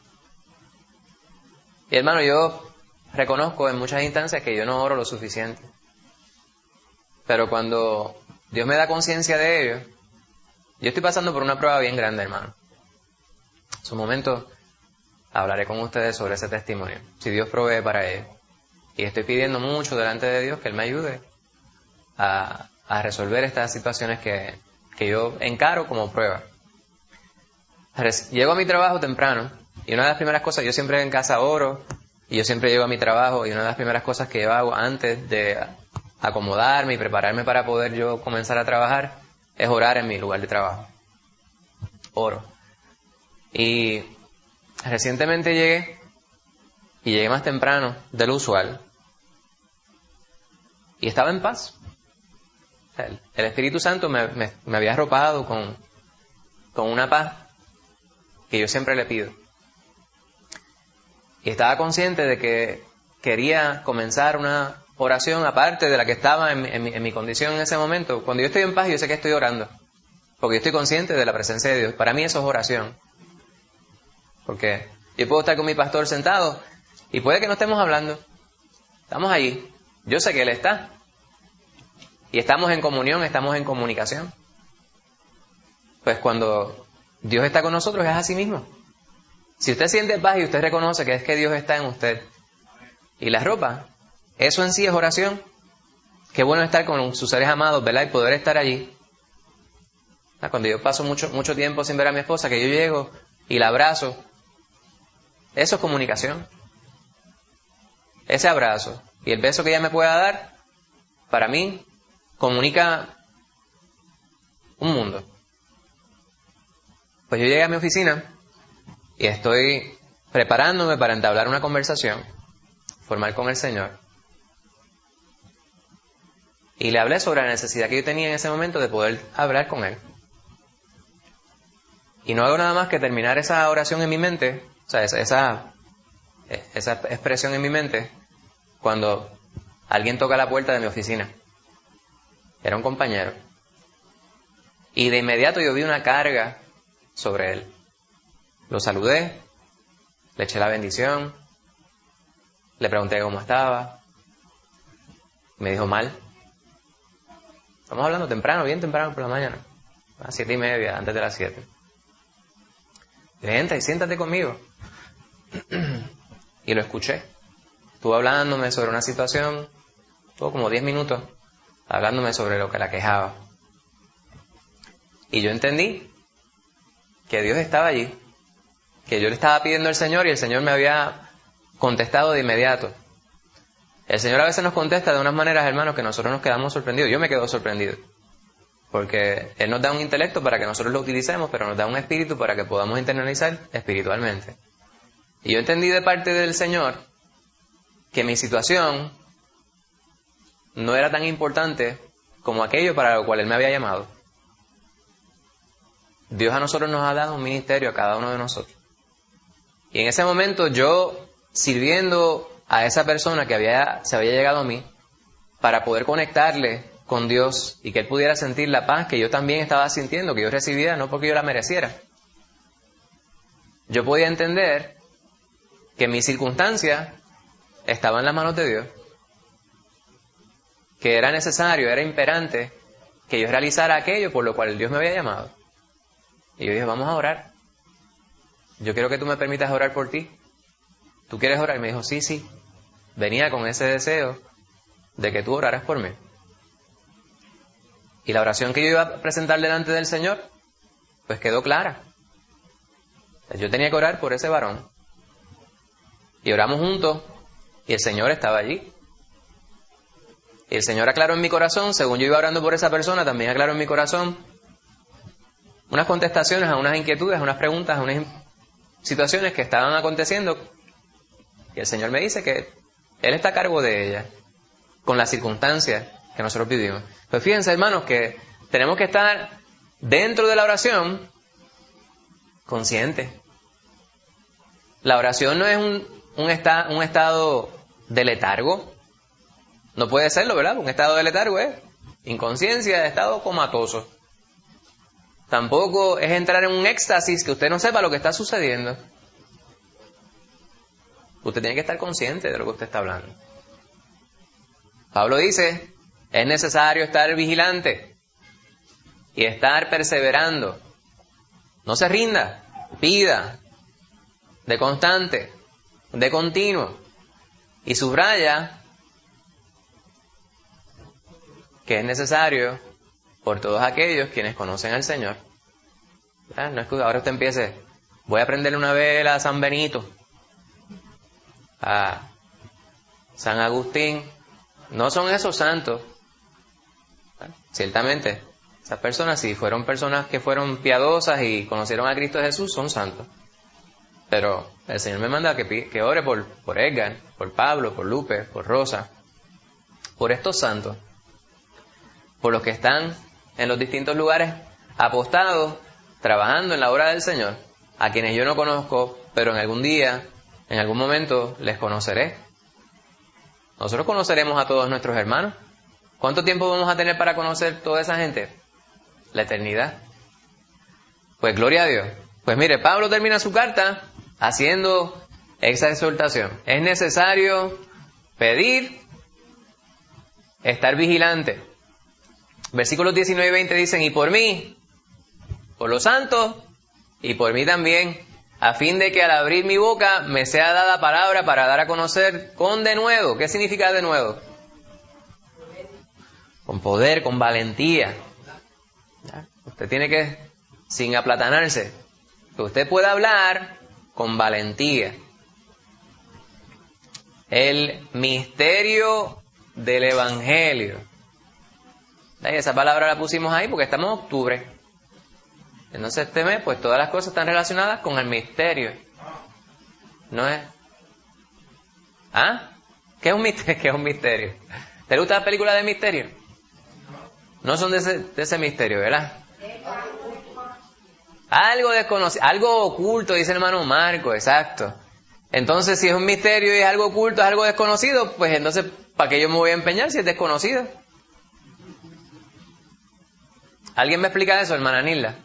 Y hermano, yo reconozco en muchas instancias que yo no oro lo suficiente. Pero cuando Dios me da conciencia de ello, yo estoy pasando por una prueba bien grande, hermano. En su momento hablaré con ustedes sobre ese testimonio, si Dios provee para ello. Y estoy pidiendo mucho delante de Dios que Él me ayude a resolver estas situaciones que yo encaro como prueba. Llego a mi trabajo temprano y una de las primeras cosas, yo siempre en casa oro y yo siempre llego a mi trabajo y una de las primeras cosas que yo hago antes de acomodarme y prepararme para poder yo comenzar a trabajar es orar en mi lugar de trabajo. Oro. Y recientemente llegué más temprano de lo usual y estaba en paz. El Espíritu Santo me había arropado con una paz que yo siempre le pido. Y estaba consciente de que quería comenzar una oración aparte de la que estaba en mi condición en ese momento. Cuando yo estoy en paz, yo sé que estoy orando, porque yo estoy consciente de la presencia de Dios. Para mí eso es oración. Porque yo puedo estar con mi pastor sentado y puede que no estemos hablando. Estamos allí. Yo sé que Él está. Y estamos en comunión, estamos en comunicación. Pues cuando Dios está con nosotros es así mismo. Si usted siente paz y usted reconoce que es que Dios está en usted y la ropa, eso en sí es oración. Qué bueno estar con sus seres amados, ¿verdad? Y poder estar allí. Cuando yo paso mucho tiempo sin ver a mi esposa, que yo llego y la abrazo, eso es comunicación. Ese abrazo y el beso que ella me pueda dar, para mí, comunica un mundo. Pues yo llegué a mi oficina y estoy preparándome para entablar una conversación formal con el Señor. Y le hablé sobre la necesidad que yo tenía en ese momento de poder hablar con Él. Y no hago nada más que terminar esa oración en mi mente, o sea, esa expresión en mi mente, cuando alguien toca la puerta de mi oficina. Era un compañero. Y de inmediato yo vi una carga sobre él. Lo saludé, le eché la bendición, le pregunté cómo estaba. Me dijo mal. Estamos hablando temprano, bien temprano por la mañana. A 7:30, antes de las 7. Entra y siéntate conmigo. Y lo escuché. Estuvo hablándome sobre una situación, estuvo como 10 minutos hablándome sobre lo que la quejaba. Y yo entendí que Dios estaba allí, que yo le estaba pidiendo al Señor y el Señor me había contestado de inmediato. El Señor a veces nos contesta de unas maneras, hermanos, que nosotros nos quedamos sorprendidos. Yo me quedo sorprendido. Porque Él nos da un intelecto para que nosotros lo utilicemos, pero nos da un espíritu para que podamos internalizar espiritualmente. Y yo entendí de parte del Señor que mi situación no era tan importante como aquello para lo cual Él me había llamado. Dios a nosotros nos ha dado un ministerio a cada uno de nosotros. Y en ese momento yo, sirviendo a esa persona que se había llegado a mí, para poder conectarle con Dios y que Él pudiera sentir la paz que yo también estaba sintiendo, que yo recibía, no porque yo la mereciera. Yo podía entender que mi circunstancia estaba en las manos de Dios, que era necesario, era imperante que yo realizara aquello por lo cual Dios me había llamado. Y yo dije, vamos a orar. Yo quiero que tú me permitas orar por ti. ¿Tú quieres orar? Y me dijo, sí. Venía con ese deseo de que tú oraras por mí. Y la oración que yo iba a presentar delante del Señor, pues quedó clara. Yo tenía que orar por ese varón. Y oramos juntos, y el Señor estaba allí. Y el Señor aclaró en mi corazón, según yo iba orando por esa persona, también aclaró en mi corazón unas contestaciones a unas inquietudes, a unas preguntas, a unas situaciones que estaban aconteciendo. Y el Señor me dice que Él está a cargo de ellas, con las circunstancias que nosotros vivimos. Pues fíjense, hermanos, que tenemos que estar dentro de la oración conscientes. La oración no es un estado de letargo. No puede serlo, ¿verdad? Un estado de letargo es inconsciencia, estado comatoso. tampoco es entrar en un éxtasis que usted no sepa lo que está sucediendo. Usted tiene que estar consciente de lo que usted está hablando. Pablo dice, es necesario estar vigilante y estar perseverando. No se rinda, pida, de constante, de continuo. Y subraya que es necesario por todos aquellos quienes conocen al Señor. ¿Verdad? No es que ahora usted empiece, voy a prenderle una vela a San Benito, a San Agustín. No son esos santos. ¿Verdad? Ciertamente, esas personas, si fueron personas que fueron piadosas y conocieron a Cristo Jesús, son santos. Pero el Señor me manda que ore por Edgar, por Pablo, por Lupe, por Rosa, por estos santos, por los que están en los distintos lugares apostados, trabajando en la obra del Señor, a quienes yo no conozco, pero en algún día, en algún momento, les conoceré. Nosotros conoceremos a todos nuestros hermanos. ¿Cuánto tiempo vamos a tener para conocer toda esa gente? La eternidad. Pues gloria a Dios. Pues mire, Pablo termina su carta haciendo esa exhortación. Es necesario pedir, estar vigilante. Versículos 19 y 20 dicen, y por mí, por los santos, y por mí también, a fin de que al abrir mi boca me sea dada palabra para dar a conocer con denuedo. ¿Qué significa denuedo? Con poder, con valentía. ¿Ya? Usted tiene que, sin aplatanarse, que usted pueda hablar con valentía. El misterio del Evangelio. Y esa palabra la pusimos ahí porque estamos en octubre. Entonces este mes, pues todas las cosas están relacionadas con el misterio. ¿No es? ¿Ah? ¿Qué es un misterio? ¿Qué es un misterio? ¿Te gusta la película de misterio? No son de ese misterio, ¿verdad? Algo desconocido, algo oculto, dice el hermano Marco, exacto. Entonces, si es un misterio y es algo oculto, es algo desconocido, pues entonces, ¿para qué yo me voy a empeñar si es desconocido? ¿Alguien me explica eso, hermana Nilda?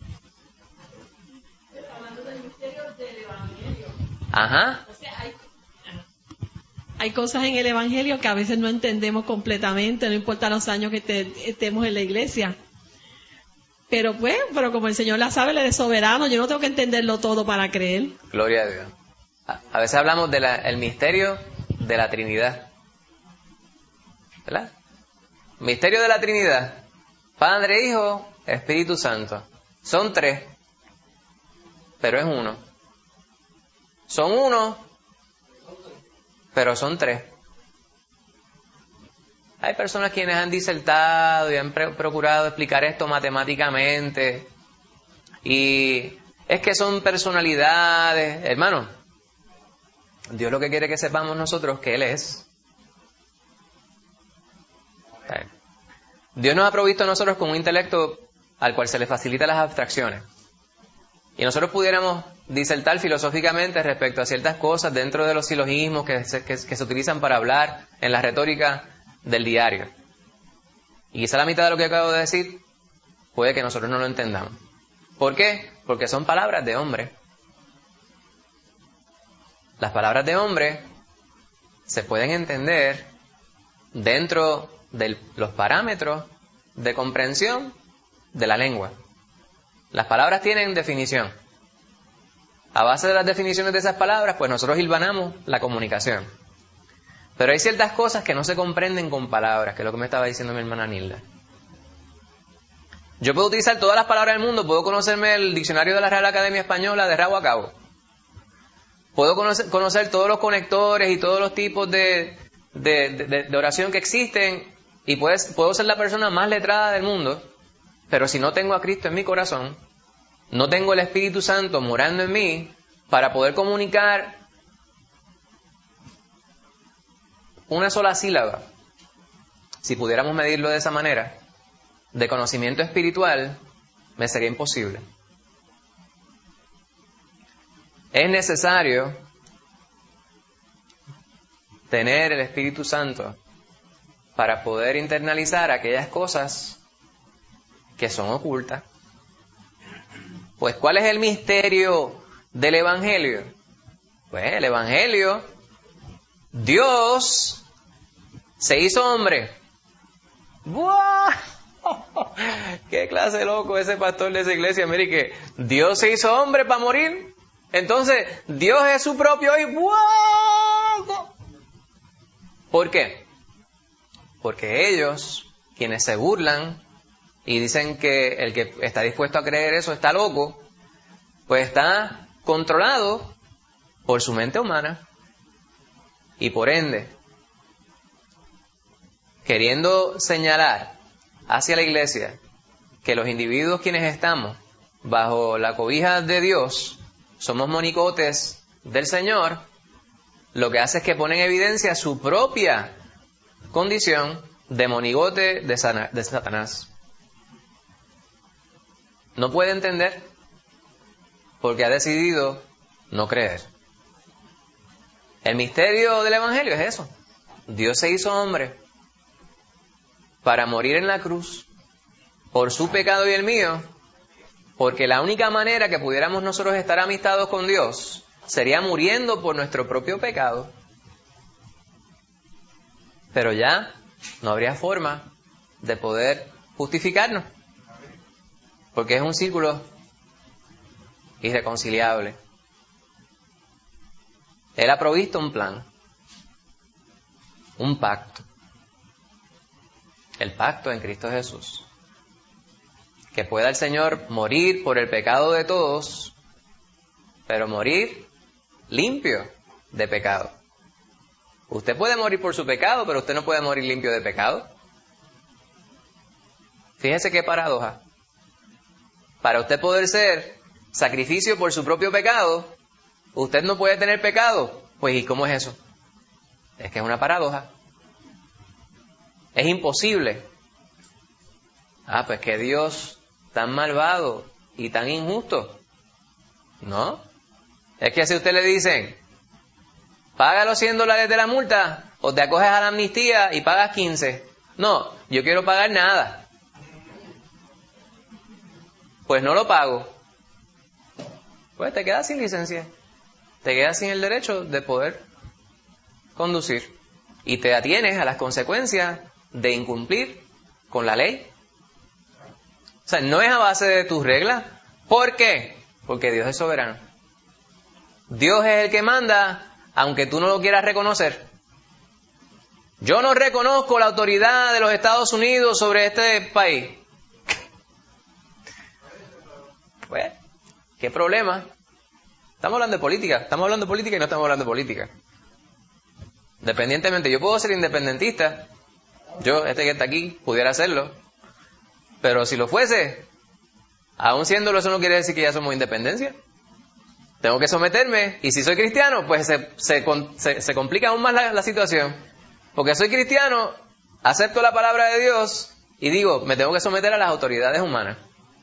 Hablando del misterio del Evangelio. Ajá. O sea, hay cosas en el Evangelio que a veces no entendemos completamente, no importa los años que estemos en la iglesia. Pero como el Señor la sabe, Él es soberano, yo no tengo que entenderlo todo para creer. Gloria a Dios. A veces hablamos del misterio de la Trinidad. ¿Verdad? Misterio de la Trinidad. Padre, Hijo, Espíritu Santo. Son tres, pero es uno. Son uno, pero son tres. Hay personas quienes han disertado y han procurado explicar esto matemáticamente. Y es que son personalidades. Hermano, Dios lo que quiere que sepamos nosotros que Él es. Dios nos ha provisto a nosotros con un intelecto al cual se le facilitan las abstracciones. Y nosotros pudiéramos disertar filosóficamente respecto a ciertas cosas dentro de los silogismos que se utilizan para hablar en la retórica del diario. Y quizá la mitad de lo que acabo de decir puede que nosotros no lo entendamos. ¿Por qué? Porque son palabras de hombre. Las palabras de hombre se pueden entender dentro de los parámetros de comprensión de la lengua. Las palabras tienen definición. A base de las definiciones de esas palabras, pues nosotros hilvanamos la comunicación. Pero hay ciertas cosas que no se comprenden con palabras, que es lo que me estaba diciendo mi hermana Nilda. Yo puedo utilizar todas las palabras del mundo, puedo conocerme el diccionario de la Real Academia Española de rabo a cabo. Puedo conocer todos los conectores y todos los tipos de oración que existen, y puedo ser la persona más letrada del mundo, pero si no tengo a Cristo en mi corazón, no tengo el Espíritu Santo morando en mí para poder comunicar una sola sílaba, si pudiéramos medirlo de esa manera, de conocimiento espiritual, me sería imposible. Es necesario tener el Espíritu Santo para poder internalizar aquellas cosas que son ocultas, Pues, ¿cuál es el misterio del Evangelio? Pues el Evangelio, Dios se hizo hombre. ¡Buah! ¡Qué clase de loco ese pastor de esa iglesia! Mire que Dios se hizo hombre para morir. Entonces, Dios es su propio hijo. ¡Buah! ¿Por qué? Porque ellos, quienes se burlan y dicen que el que está dispuesto a creer eso está loco, pues está controlado por su mente humana y por ende, queriendo señalar hacia la iglesia que los individuos quienes estamos bajo la cobija de Dios somos monigotes del Señor, lo que hace es que pone en evidencia su propia condición de monigote de Satanás. No puede entender porque ha decidido no creer. El misterio del Evangelio es eso. Dios se hizo hombre para morir en la cruz por su pecado y el mío, porque la única manera que pudiéramos nosotros estar amistados con Dios sería muriendo por nuestro propio pecado. Pero ya no habría forma de poder justificarnos, porque es un círculo irreconciliable. Él ha provisto un plan, un pacto, el pacto en Cristo Jesús, que pueda el Señor morir por el pecado de todos, pero morir limpio de pecado. Usted puede morir por su pecado, pero usted no puede morir limpio de pecado. Fíjese qué paradoja. Para usted poder ser sacrificio por su propio pecado, usted no puede tener pecado. Pues, ¿y cómo es eso? Es que es una paradoja. Es imposible. Pues que Dios tan malvado y tan injusto. No. Es que si a usted le dicen, paga los $100 de la multa, o te acoges a la amnistía y pagas 15. No, yo quiero pagar nada. Pues no lo pago. Pues te quedas sin licencia. Te quedas sin el derecho de poder conducir. Y te atienes a las consecuencias de incumplir con la ley. O sea, no es a base de tus reglas. ¿Por qué? Porque Dios es soberano. Dios es el que manda, aunque tú no lo quieras reconocer. Yo no reconozco la autoridad de los Estados Unidos sobre este país. Pues, ¿qué problema? Estamos hablando de política y no estamos hablando de política. Independientemente, yo puedo ser independentista. Yo, que está aquí, pudiera hacerlo. Pero si lo fuese, aún siéndolo, eso no quiere decir que ya somos independencia. Tengo que someterme, y si soy cristiano, pues se complica aún más la situación. Porque soy cristiano, acepto la palabra de Dios, y digo, me tengo que someter a las autoridades humanas.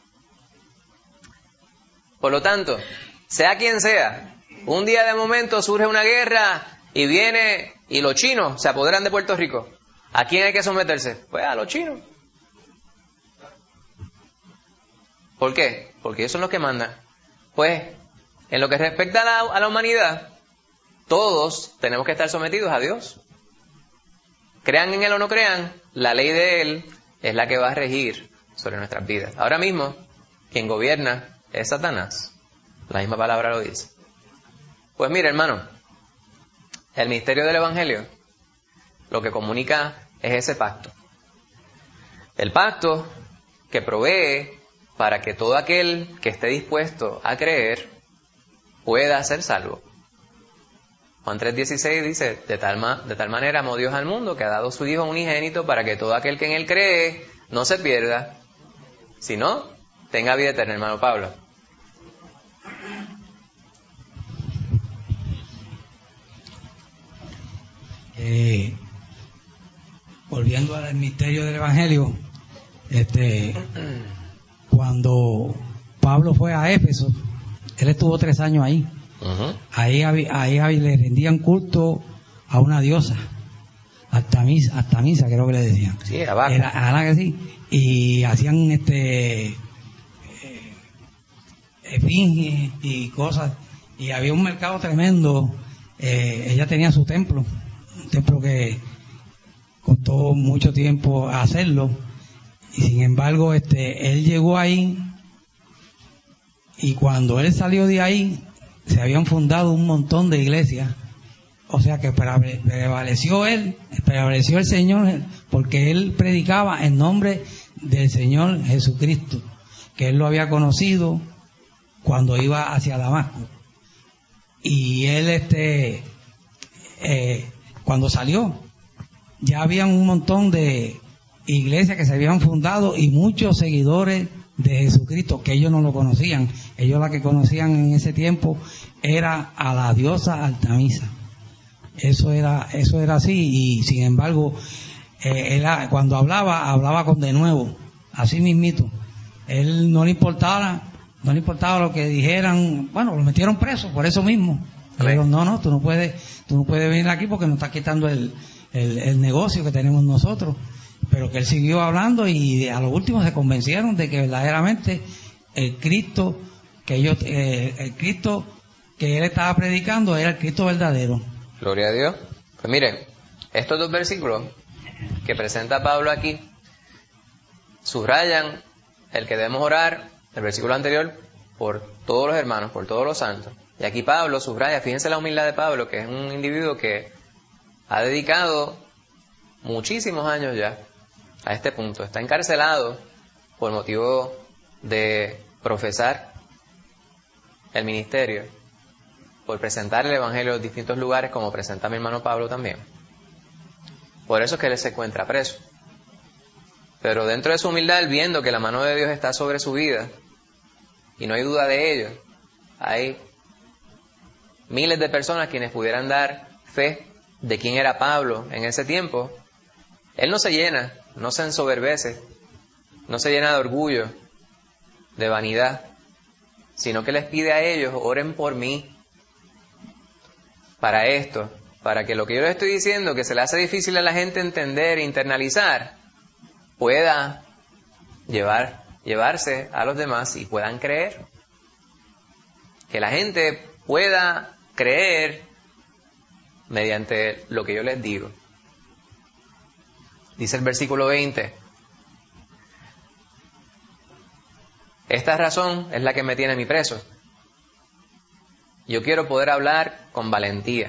Por lo tanto, sea quien sea, un día de momento surge una guerra y viene y los chinos se apoderan de Puerto Rico. ¿A quién hay que someterse? Pues a los chinos. ¿Por qué? Porque ellos son los que mandan. Pues, en lo que respecta a la humanidad, todos tenemos que estar sometidos a Dios. Crean en Él o no crean, la ley de Él es la que va a regir sobre nuestras vidas. Ahora mismo, quien gobierna es Satanás. La misma palabra lo dice. Pues mire, hermano, el misterio del Evangelio lo que comunica es ese pacto. El pacto que provee para que todo aquel que esté dispuesto a creer pueda ser salvo. Juan 3:16 dice, de tal manera amó Dios al mundo que ha dado su Hijo unigénito para que todo aquel que en Él cree no se pierda, sino tenga vida eterna, hermano Pablo. Volviendo al misterio del Evangelio, cuando Pablo fue a Éfeso, él estuvo 3 años ahí. Uh-huh. Ahí le rendían culto a una diosa, Artemisa creo que le decían. Sí, era que sí. Y hacían esfinges y cosas, y había un mercado tremendo. Ella tenía su templo, un templo que costó mucho tiempo hacerlo, y sin embargo él llegó ahí, y cuando él salió de ahí se habían fundado un montón de iglesias. O sea que prevaleció el Señor, porque él predicaba en nombre del Señor Jesucristo, que él lo había conocido cuando iba hacia Damasco. Y él cuando salió ya habían un montón de iglesias que se habían fundado y muchos seguidores de Jesucristo que ellos no lo conocían. Ellos la que conocían en ese tiempo era a la diosa Artemisa. Eso era así, y sin embargo él cuando hablaba con denuedo, así mismito. Él no le importaba lo que dijeran. Bueno, lo metieron preso por eso mismo. Pero no, tú no puedes venir aquí porque nos está quitando el negocio que tenemos nosotros. Pero que él siguió hablando, y a lo último se convencieron de que verdaderamente el Cristo que él estaba predicando era el Cristo verdadero. Gloria a Dios. Pues mire, estos dos versículos que presenta Pablo aquí subrayan el que debemos orar, el versículo anterior, por todos los hermanos, por todos los santos. Y aquí Pablo subraya, fíjense la humildad de Pablo, que es un individuo que ha dedicado muchísimos años ya a este punto. Está encarcelado por motivo de profesar el ministerio, por presentar el evangelio en distintos lugares, como presenta mi hermano Pablo también. Por eso es que él se encuentra preso. Pero dentro de su humildad, él viendo que la mano de Dios está sobre su vida, y no hay duda de ello, hay miles de personas quienes pudieran dar fe de quién era Pablo en ese tiempo. Él no se llena, no se ensoberbece, no se llena de orgullo, de vanidad, sino que les pide a ellos: oren por mí para esto, para que lo que yo les estoy diciendo, que se le hace difícil a la gente entender e internalizar, pueda llevarse a los demás y puedan creer. Que la gente pueda creer mediante lo que yo les digo. Dice el versículo 20: esta razón es la que me tiene a mí preso. Yo quiero poder hablar con valentía.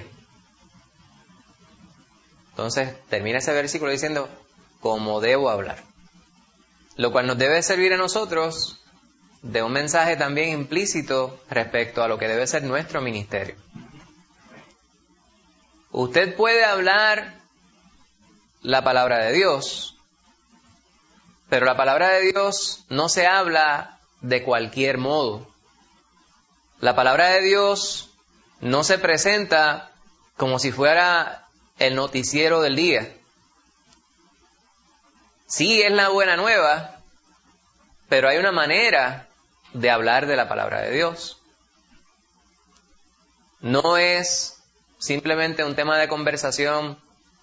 Entonces termina ese versículo diciendo: como debo hablar. Lo cual nos debe servir a nosotros de un mensaje también implícito respecto a lo que debe ser nuestro ministerio. Usted puede hablar la palabra de Dios, pero la palabra de Dios no se habla de cualquier modo. La palabra de Dios no se presenta como si fuera el noticiero del día. Sí, es la buena nueva, pero hay una manera de hablar de la palabra de Dios. No es simplemente un tema de conversación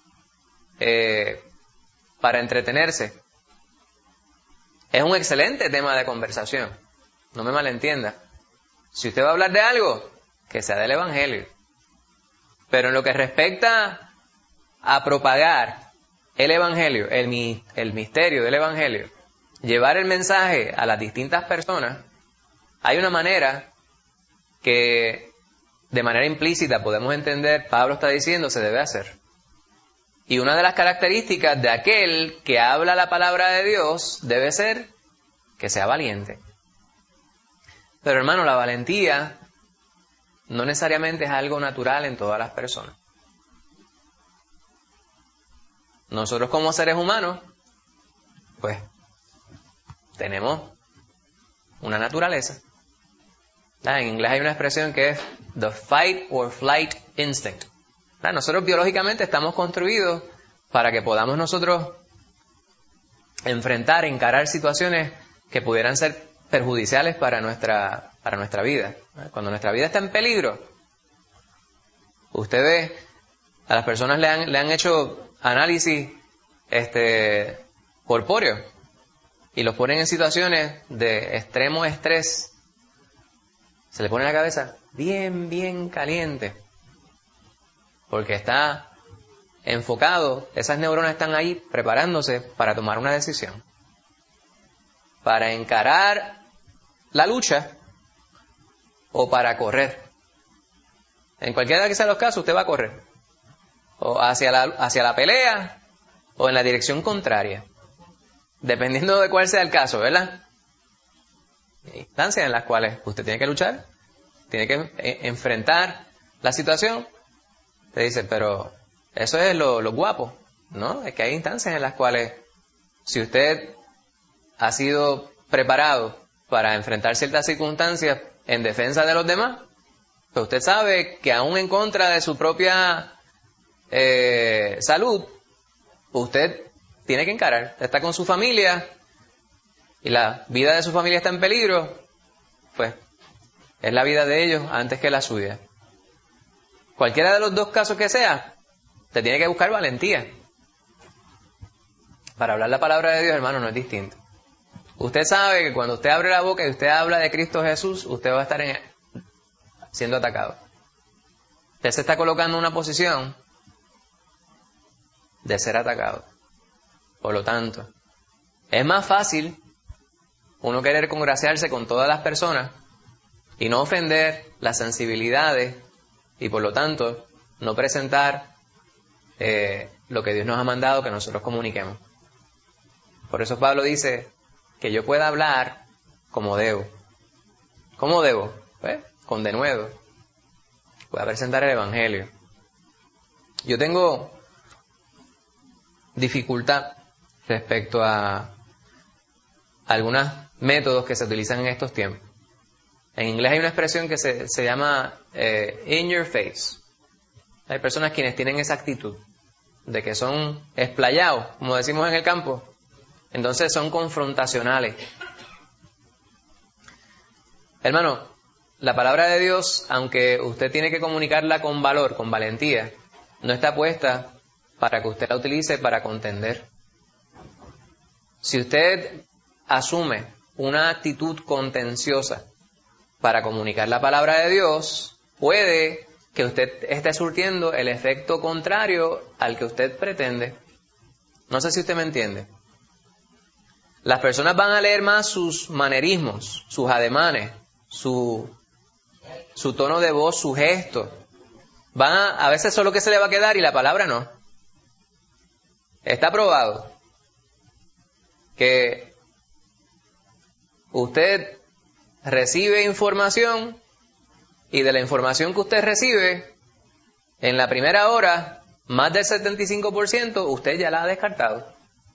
para entretenerse. Es un excelente tema de conversación, no me malentienda. Si usted va a hablar de algo, que sea del Evangelio. Pero en lo que respecta a propagar el Evangelio, el misterio del Evangelio, llevar el mensaje a las distintas personas, hay una manera que de manera implícita podemos entender, Pablo está diciendo, se debe hacer. Y una de las características de aquel que habla la palabra de Dios debe ser que sea valiente. Pero hermano, la valentía no necesariamente es algo natural en todas las personas. Nosotros como seres humanos, pues, tenemos una naturaleza. En inglés hay una expresión que es the fight or flight instinct. Nosotros biológicamente estamos construidos para que podamos nosotros encarar situaciones que pudieran ser perjudiciales para nuestra vida. Cuando nuestra vida está en peligro, usted ve, a las personas le han hecho análisis corpóreo y los ponen en situaciones de extremo estrés se le pone la cabeza bien, bien caliente. Porque está enfocado, esas neuronas están ahí preparándose para tomar una decisión. Para encarar la lucha o para correr. En cualquiera que sean los casos, usted va a correr. O hacia la pelea o en la dirección contraria. Dependiendo de cuál sea el caso, ¿verdad? Hay instancias en las cuales usted tiene que luchar, tiene que enfrentar la situación. Te dice, pero eso es lo guapo, ¿no? Es que hay instancias en las cuales, si usted ha sido preparado para enfrentar ciertas circunstancias en defensa de los demás, pues usted sabe que aún en contra de su propia salud, usted tiene que encarar. Está con su familia y la vida de su familia está en peligro, pues es la vida de ellos antes que la suya. Cualquiera de los dos casos que sea, te tiene que buscar valentía. Para hablar la palabra de Dios, hermano, no es distinto. Usted sabe que cuando usted abre la boca y usted habla de Cristo Jesús, usted va a estar siendo atacado. Usted se está colocando en una posición de ser atacado. Por lo tanto, es más fácil uno querer congraciarse con todas las personas y no ofender las sensibilidades y por lo tanto no presentar lo que Dios nos ha mandado que nosotros comuniquemos. Por eso Pablo dice que yo pueda hablar como debo. ¿Cómo debo? Pues con denuedo. Pueda presentar el Evangelio. Yo tengo dificultad respecto a algunos métodos que se utilizan en estos tiempos. En inglés hay una expresión que se llama in your face. Hay personas quienes tienen esa actitud de que son explayados, como decimos en el campo. Entonces son confrontacionales. Hermano, la palabra de Dios, aunque usted tiene que comunicarla con valor, con valentía, no está puesta para que usted la utilice para contender. Si usted asume una actitud contenciosa para comunicar la palabra de Dios, puede que usted esté surtiendo el efecto contrario al que usted pretende. No sé si usted me entiende. Las personas van a leer más sus manerismos, sus ademanes, su tono de voz, su gesto. A veces eso es lo que se le va a quedar y la palabra no. Está probado que usted recibe información y de la información que usted recibe, en la primera hora, más del 75% usted ya la ha descartado.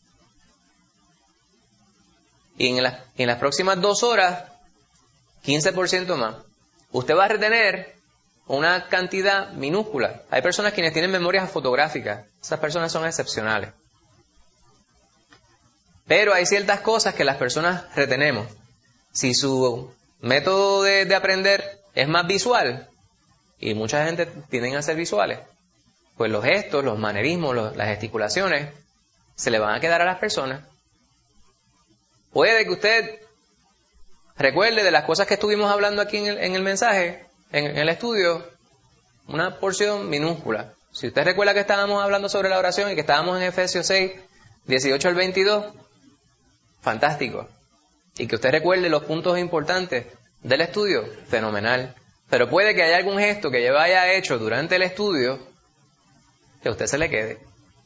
Y en las próximas 2 horas, 15% más. Usted va a retener una cantidad minúscula. Hay personas quienes tienen memorias fotográficas. Esas personas son excepcionales. Pero hay ciertas cosas que las personas retenemos. Si su método de aprender es más visual, y mucha gente tienden a ser visuales, pues los gestos, los manerismos, las gesticulaciones, se le van a quedar a las personas. Puede que usted recuerde de las cosas que estuvimos hablando aquí en el mensaje, en el estudio, una porción minúscula. Si usted recuerda que estábamos hablando sobre la oración y que estábamos en Efesios 6, 18 al 22, fantástico. Y que usted recuerde los puntos importantes del estudio, fenomenal. Pero puede que haya algún gesto que yo haya hecho durante el estudio que a usted se le quede.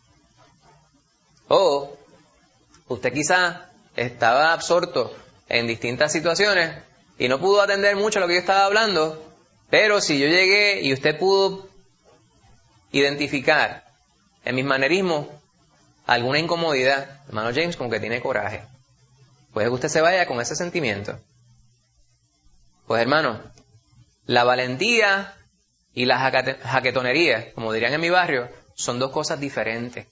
O usted quizá estaba absorto en distintas situaciones y no pudo atender mucho a lo que yo estaba hablando, pero si yo llegué y usted pudo identificar en mis manerismos alguna incomodidad, hermano James como que tiene coraje, puede que usted se vaya con ese sentimiento. Pues hermano, la valentía y la jaquetonería, como dirían en mi barrio, son dos cosas diferentes.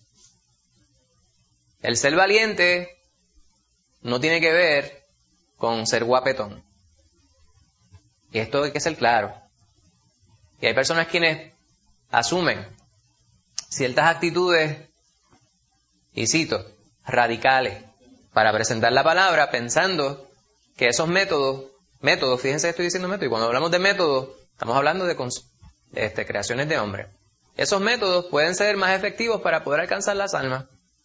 El ser valiente no tiene que ver con ser guapetón. Y esto hay que ser claro. Y hay personas quienes asumen ciertas actitudes, y cito, radicales, para presentar la palabra pensando que esos métodos Métodos, fíjense que estoy diciendo métodos, y cuando hablamos de métodos, estamos hablando de creaciones de hombre. Esos métodos pueden ser más efectivos para poder alcanzar las almas.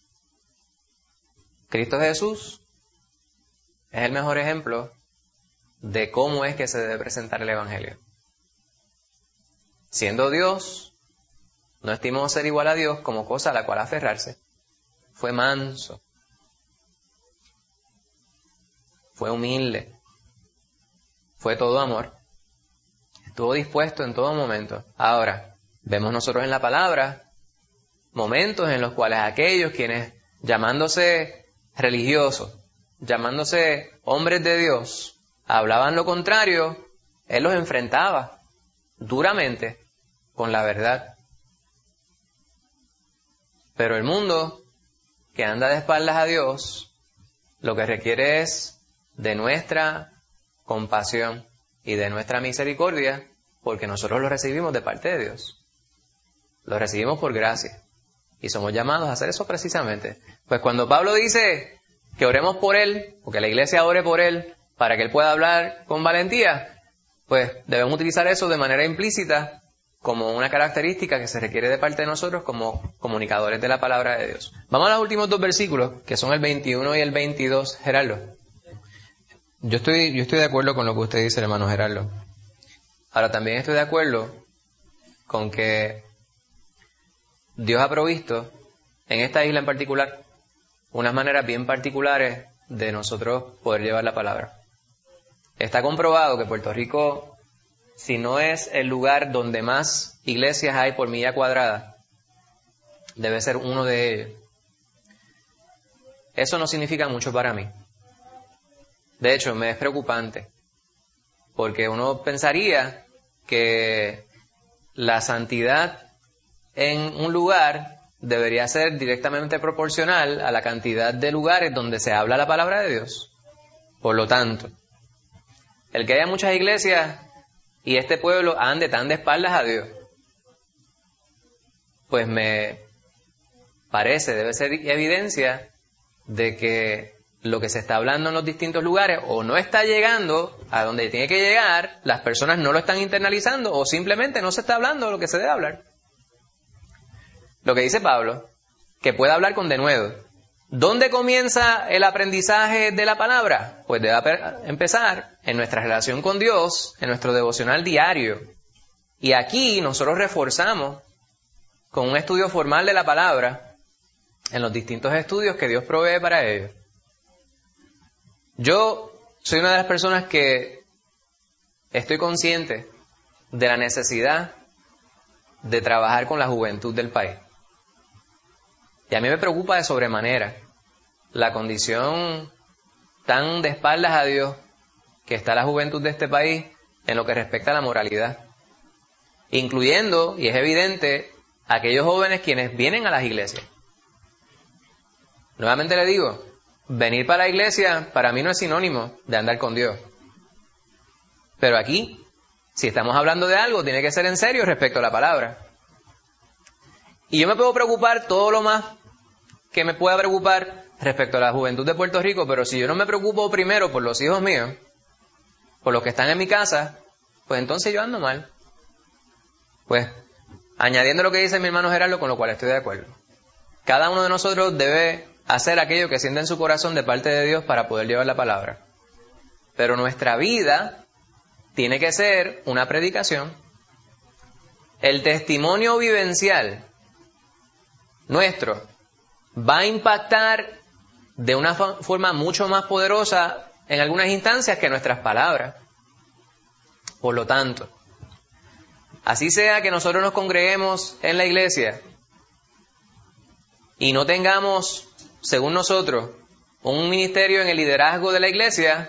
Cristo Jesús es el mejor ejemplo de cómo es que se debe presentar el Evangelio. Siendo Dios, no estimó ser igual a Dios como cosa a la cual aferrarse. Fue manso. Fue humilde. Fue todo amor. Estuvo dispuesto en todo momento. Ahora, vemos nosotros en la palabra momentos en los cuales aquellos quienes, llamándose religiosos, llamándose hombres de Dios, hablaban lo contrario, Él los enfrentaba duramente con la verdad. Pero el mundo que anda de espaldas a Dios, lo que requiere es de nuestra compasión y de nuestra misericordia, porque nosotros lo recibimos de parte de Dios. Lo recibimos por gracia. Y somos llamados a hacer eso precisamente. Pues cuando Pablo dice que oremos por él, o que la iglesia ore por él, para que él pueda hablar con valentía, pues debemos utilizar eso de manera implícita como una característica que se requiere de parte de nosotros como comunicadores de la palabra de Dios. Vamos a los últimos dos versículos, que son el 21 y el 22, Gerardo. Yo estoy de acuerdo con lo que usted dice, hermano Gerardo. Ahora, también estoy de acuerdo con que Dios ha provisto, en esta isla en particular, unas maneras bien particulares de nosotros poder llevar la palabra. Está comprobado que Puerto Rico, si no es el lugar donde más iglesias hay por milla cuadrada, debe ser uno de ellos. Eso no significa mucho para mí. De hecho, me es preocupante, porque uno pensaría que la santidad en un lugar debería ser directamente proporcional a la cantidad de lugares donde se habla la palabra de Dios. Por lo tanto, el que haya muchas iglesias y este pueblo ande tan de espaldas a Dios, pues me parece, debe ser evidencia de que lo que se está hablando en los distintos lugares o no está llegando a donde tiene que llegar, las personas no lo están internalizando o simplemente no se está hablando lo que se debe hablar. Lo que dice Pablo, que puede hablar con denuedo. ¿Dónde comienza el aprendizaje de la palabra? Pues debe empezar en nuestra relación con Dios, en nuestro devocional diario. Y aquí nosotros reforzamos con un estudio formal de la palabra en los distintos estudios que Dios provee para ellos. Yo soy una de las personas que estoy consciente de la necesidad de trabajar con la juventud del país. Y a mí me preocupa de sobremanera la condición tan de espaldas a Dios que está la juventud de este país en lo que respecta a la moralidad. Incluyendo, y es evidente, aquellos jóvenes quienes vienen a las iglesias. Nuevamente le digo, venir para la iglesia para mí no es sinónimo de andar con Dios. Pero aquí, si estamos hablando de algo, tiene que ser en serio respecto a la palabra. Y yo me puedo preocupar todo lo más que me pueda preocupar respecto a la juventud de Puerto Rico, pero si yo no me preocupo primero por los hijos míos, por los que están en mi casa, pues entonces yo ando mal. Pues, añadiendo lo que dice mi hermano Gerardo, con lo cual estoy de acuerdo. Cada uno de nosotros debe hacer aquello que sienta en su corazón de parte de Dios para poder llevar la palabra. Pero nuestra vida tiene que ser una predicación. El testimonio vivencial nuestro va a impactar de una forma mucho más poderosa en algunas instancias que nuestras palabras. Por lo tanto, así sea que nosotros nos congreguemos en la iglesia y no tengamos, según nosotros, un ministerio en el liderazgo de la iglesia,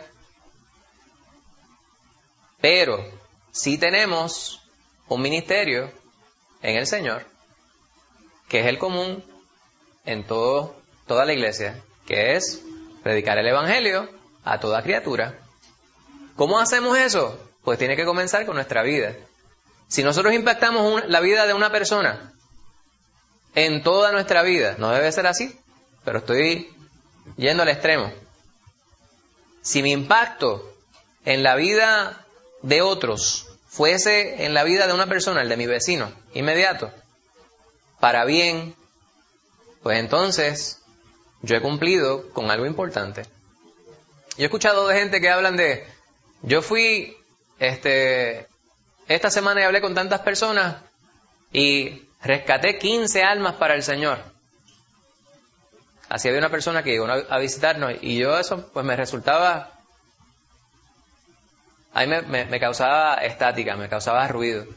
pero sí tenemos un ministerio en el Señor, que es el común en toda la iglesia, que es predicar el Evangelio a toda criatura. ¿Cómo hacemos eso? Pues tiene que comenzar con nuestra vida. Si nosotros impactamos la vida de una persona en toda nuestra vida, no debe ser así, pero estoy yendo al extremo. Si mi impacto en la vida de otros fuese en la vida de una persona, el de mi vecino inmediato, para bien, pues entonces yo he cumplido con algo importante. Yo he escuchado de gente que hablan de, yo fui esta semana y hablé con tantas personas y rescaté 15 almas para el Señor. Así había una persona que llegó a visitarnos y yo eso pues me resultaba, a mí me causaba estática, me causaba ruido.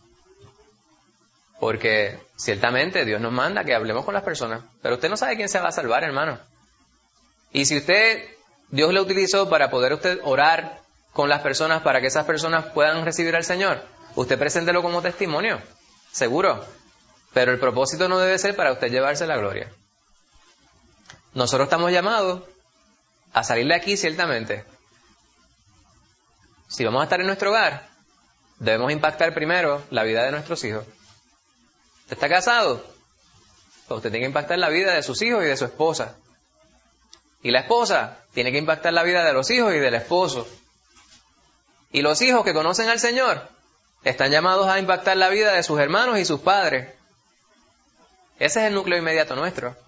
Porque ciertamente Dios nos manda que hablemos con las personas, pero usted no sabe quién se va a salvar, hermano. Y si Dios le utilizó para poder usted orar con las personas para que esas personas puedan recibir al Señor, usted preséntelo como testimonio, seguro. Pero el propósito no debe ser para usted llevarse la gloria. Nosotros estamos llamados a salir de aquí ciertamente. Si vamos a estar en nuestro hogar, debemos impactar primero la vida de nuestros hijos. ¿Usted está casado? Pues usted tiene que impactar la vida de sus hijos y de su esposa. Y la esposa tiene que impactar la vida de los hijos y del esposo. Y los hijos que conocen al Señor están llamados a impactar la vida de sus hermanos y sus padres. Ese es el núcleo inmediato nuestro.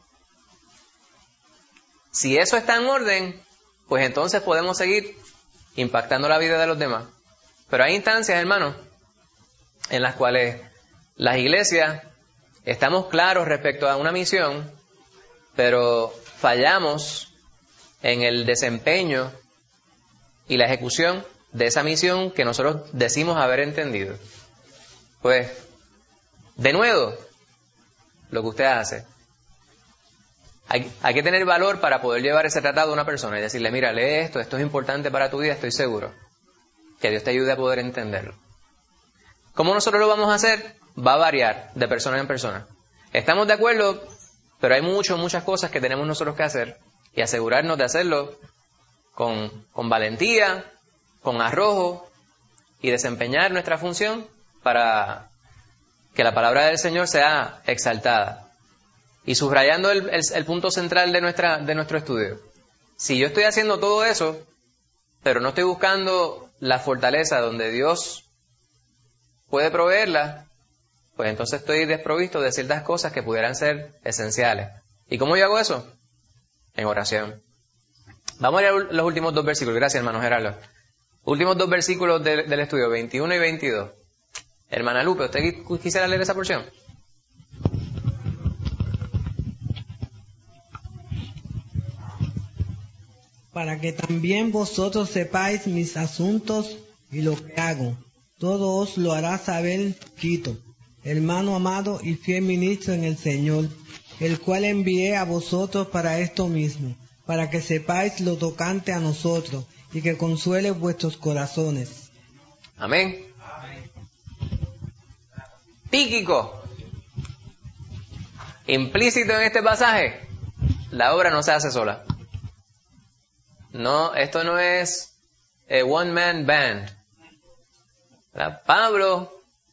Si eso está en orden, pues entonces podemos seguir impactando la vida de los demás. Pero hay instancias, hermanos, en las cuales las iglesias estamos claros respecto a una misión, pero fallamos en el desempeño y la ejecución de esa misión que nosotros decimos haber entendido. Pues, de nuevo, lo que usted hace. Hay que tener valor para poder llevar ese tratado a una persona y decirle, mira, lee esto es importante para tu vida, estoy seguro. Que Dios te ayude a poder entenderlo. ¿Cómo nosotros lo vamos a hacer? Va a variar de persona en persona. Estamos de acuerdo, pero hay muchas cosas que tenemos nosotros que hacer y asegurarnos de hacerlo con valentía, con arrojo y desempeñar nuestra función para que la palabra del Señor sea exaltada. Y subrayando el punto central de nuestro estudio. Si yo estoy haciendo todo eso, pero no estoy buscando la fortaleza donde Dios puede proveerla, pues entonces estoy desprovisto de ciertas cosas que pudieran ser esenciales. ¿Y cómo yo hago eso? En oración. Vamos a leer los últimos 2 versículos. Gracias, hermano Gerardo. Últimos 2 versículos del estudio, 21 y 22. Hermana Lupe, ¿usted quisiera leer esa porción? Para que también vosotros sepáis mis asuntos y lo que hago. Todo os lo hará saber Tito, hermano amado y fiel ministro en el Señor, el cual envié a vosotros para esto mismo, para que sepáis lo tocante a nosotros y que consuele vuestros corazones. Amén. Tíquico. Implícito en este pasaje, la obra no se hace sola. No, esto no es a one man band. ¿Verdad? Pablo,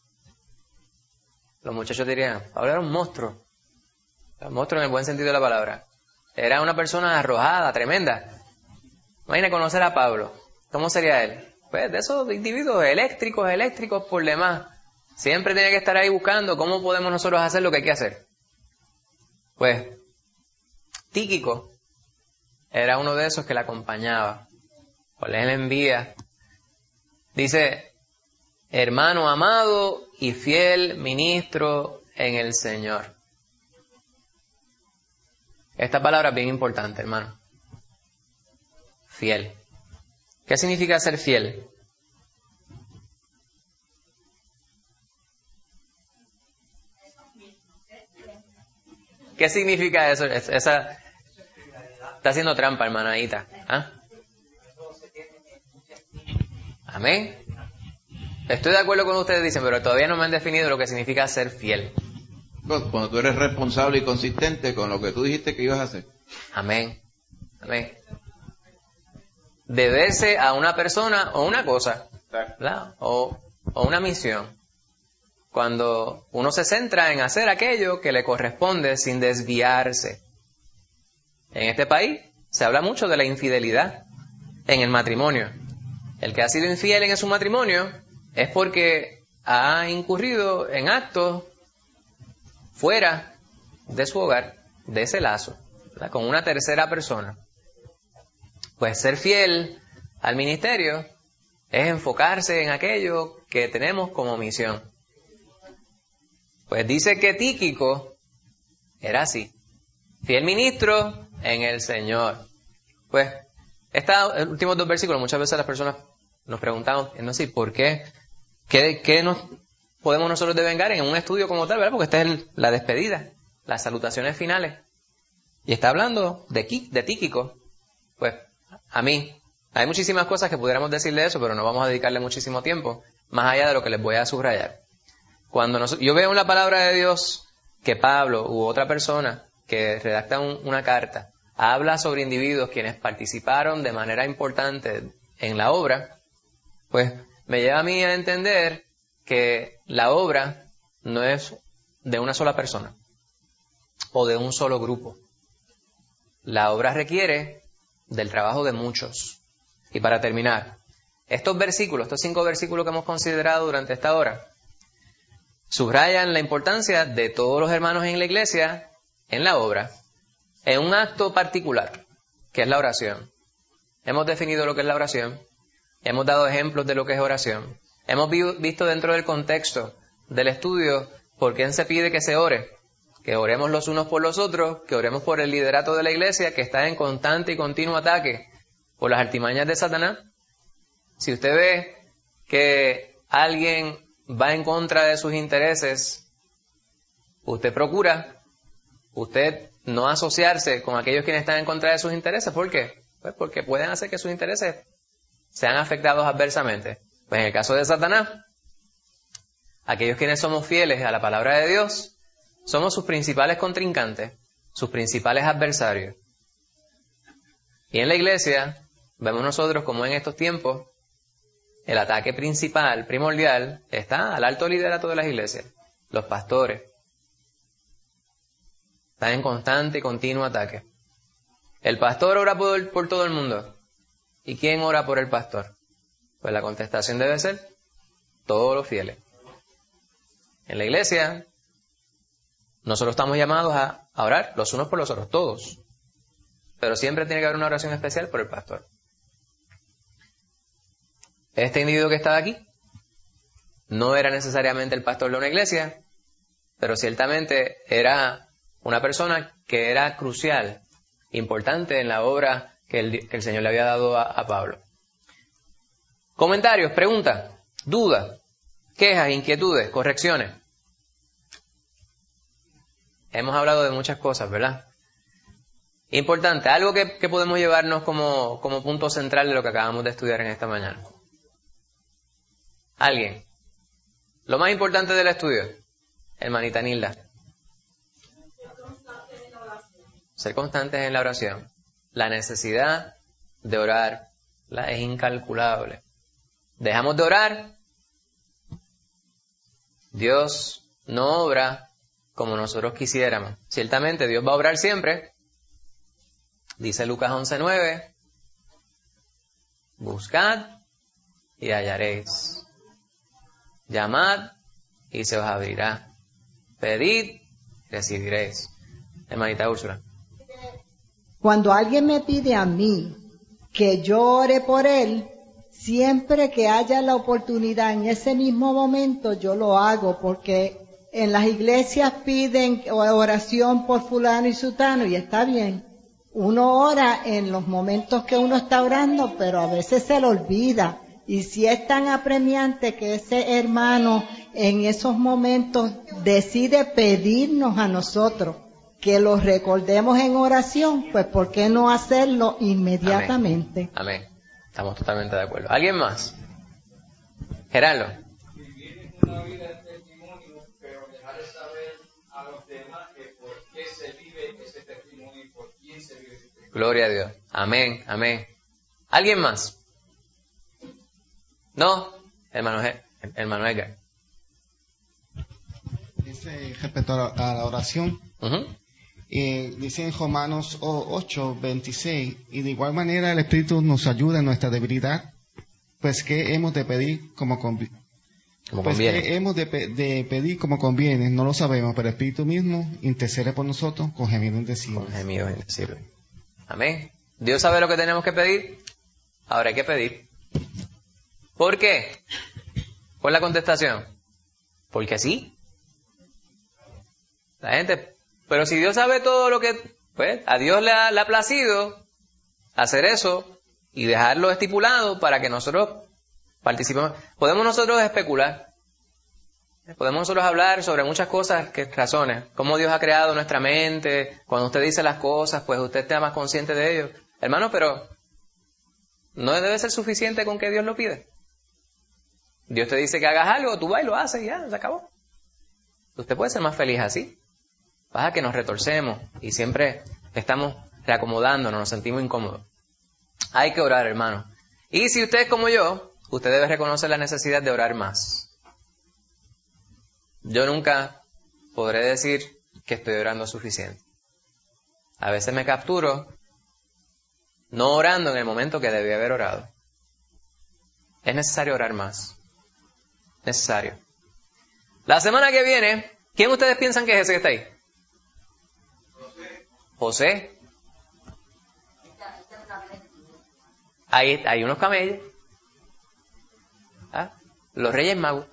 los muchachos dirían, Pablo era un monstruo. Un monstruo en el buen sentido de la palabra. Era una persona arrojada, tremenda. Imagina conocer a Pablo. ¿Cómo sería él? Pues de esos individuos eléctricos por demás. Siempre tiene que estar ahí buscando cómo podemos nosotros hacer lo que hay que hacer. Pues, Tíquico era uno de esos que la acompañaba. Pues él le envía. Dice, hermano amado y fiel ministro en el Señor. Esta palabra es bien importante, hermano. Fiel. ¿Qué significa ser fiel? ¿Qué significa eso? Esa está haciendo trampa, hermanadita. ¿Ah? Amén. Estoy de acuerdo con ustedes, dicen, pero todavía no me han definido lo que significa ser fiel. Cuando tú eres responsable y consistente con lo que tú dijiste que ibas a hacer. Amén. Amén. Deberse a una persona o una cosa, ¿verdad? O una misión. Cuando uno se centra en hacer aquello que le corresponde sin desviarse. En este país se habla mucho de la infidelidad en el matrimonio. El que ha sido infiel en su matrimonio es porque ha incurrido en actos fuera de su hogar, de ese lazo, ¿verdad?, con una tercera persona. Pues ser fiel al ministerio es enfocarse en aquello que tenemos como misión. Pues dice que Tíquico era así, fiel ministro en el Señor. Pues estos últimos 2 versículos, muchas veces las personas nos preguntamos, no sé, ¿por qué? ¿Qué nos podemos nosotros devengar en un estudio como tal, ¿verdad? Porque esta es la despedida, las salutaciones finales. Y está hablando de Tíquico. Pues a mí, hay muchísimas cosas que pudiéramos decirle de eso, pero no vamos a dedicarle muchísimo tiempo, más allá de lo que les voy a subrayar. Cuando yo veo en la palabra de Dios que Pablo u otra persona que redacta una carta habla sobre individuos quienes participaron de manera importante en la obra, pues me lleva a mí a entender que la obra no es de una sola persona o de un solo grupo. La obra requiere del trabajo de muchos. Y para terminar, estos 5 versículos que hemos considerado durante esta hora, subrayan la importancia de todos los hermanos en la iglesia, en la obra, en un acto particular, que es la oración. Hemos definido lo que es la oración, hemos dado ejemplos de lo que es oración, hemos visto dentro del contexto del estudio por quién se pide que se ore, que oremos los unos por los otros, que oremos por el liderato de la iglesia, que está en constante y continuo ataque por las artimañas de Satanás. Si usted ve que alguien va en contra de sus intereses, usted procura, usted no asociarse con aquellos quienes están en contra de sus intereses. ¿Por qué? Pues porque pueden hacer que sus intereses sean afectados adversamente. Pues en el caso de Satanás, aquellos quienes somos fieles a la palabra de Dios, somos sus principales contrincantes, sus principales adversarios. Y en la iglesia, vemos nosotros como en estos tiempos, el ataque principal, primordial, está al alto liderato de las iglesias, los pastores. Están en constante y continuo ataque. El pastor ora por todo el mundo. ¿Y quién ora por el pastor? Pues la contestación debe ser todos los fieles. En la iglesia, nosotros estamos llamados a orar los unos por los otros, todos. Pero siempre tiene que haber una oración especial por el pastor. Este individuo que estaba aquí no era necesariamente el pastor de una iglesia, pero ciertamente era una persona que era crucial, importante en la obra que el Señor le había dado a Pablo. Comentarios, preguntas, dudas, quejas, inquietudes, correcciones. Hemos hablado de muchas cosas, ¿verdad? Importante, algo que podemos llevarnos como punto central de lo que acabamos de estudiar en esta mañana. ¿Alguien? Lo más importante del estudio, hermanita Nilda. Ser constantes en la oración. La necesidad de orar es incalculable. Dejamos de orar, Dios no obra como nosotros quisiéramos. Ciertamente Dios va a obrar siempre. Dice Lucas 11:9, buscad y hallaréis. Llamad y se os abrirá. Pedid y recibiréis. Hermanita Úrsula. Cuando alguien me pide a mí que yo ore por él, siempre que haya la oportunidad en ese mismo momento yo lo hago, porque en las iglesias piden oración por fulano y sutano y está bien. Uno ora en los momentos que uno está orando, pero a veces se le olvida. Y si es tan apremiante que ese hermano en esos momentos decide pedirnos a nosotros que lo recordemos en oración, pues ¿por qué no hacerlo inmediatamente? Amén. Estamos totalmente de acuerdo. ¿Alguien más? Gerardo. Vivir una vida de testimonio, pero dejar de saber a los demás que por qué se vive ese testimonio y por quién se vive ese testimonio. Gloria a Dios. Amén, amén. ¿Alguien más? ¿No? Hermano Edgar. Dice respecto a la oración, dice en Romanos 8:26, y de igual manera el Espíritu nos ayuda en nuestra debilidad, Pues que hemos de pedir como conviene. Que hemos de pedir como conviene, no lo sabemos, pero el Espíritu mismo intercede por nosotros con gemidos indecibles. Con gemidos indecibles. Amén. Dios sabe lo que tenemos que pedir. Ahora hay que pedir. ¿Por qué? ¿Cuál es la contestación? Porque sí. La gente, pero si Dios sabe todo lo que, pues, a Dios le ha placido hacer eso y dejarlo estipulado para que nosotros participemos. Podemos nosotros especular. Podemos nosotros hablar sobre muchas cosas, razones. Cómo Dios ha creado nuestra mente. Cuando usted dice las cosas, pues usted está más consciente de ello. Hermano, pero no debe ser suficiente con que Dios lo pide. Dios te dice que hagas algo, tú vas y lo haces y ya, se acabó. Usted puede ser más feliz así. Pasa que nos retorcemos y siempre estamos reacomodándonos, nos sentimos incómodos. Hay que orar, hermano. Y si usted es como yo, usted debe reconocer la necesidad de orar más. Yo nunca podré decir que estoy orando suficiente. A veces me capturo no orando en el momento que debí haber orado. Es necesario orar más. Necesario. La semana que viene, ¿quién ustedes piensan que es ese que está ahí? José. Hay unos camellos. ¿Ah? Los reyes magos.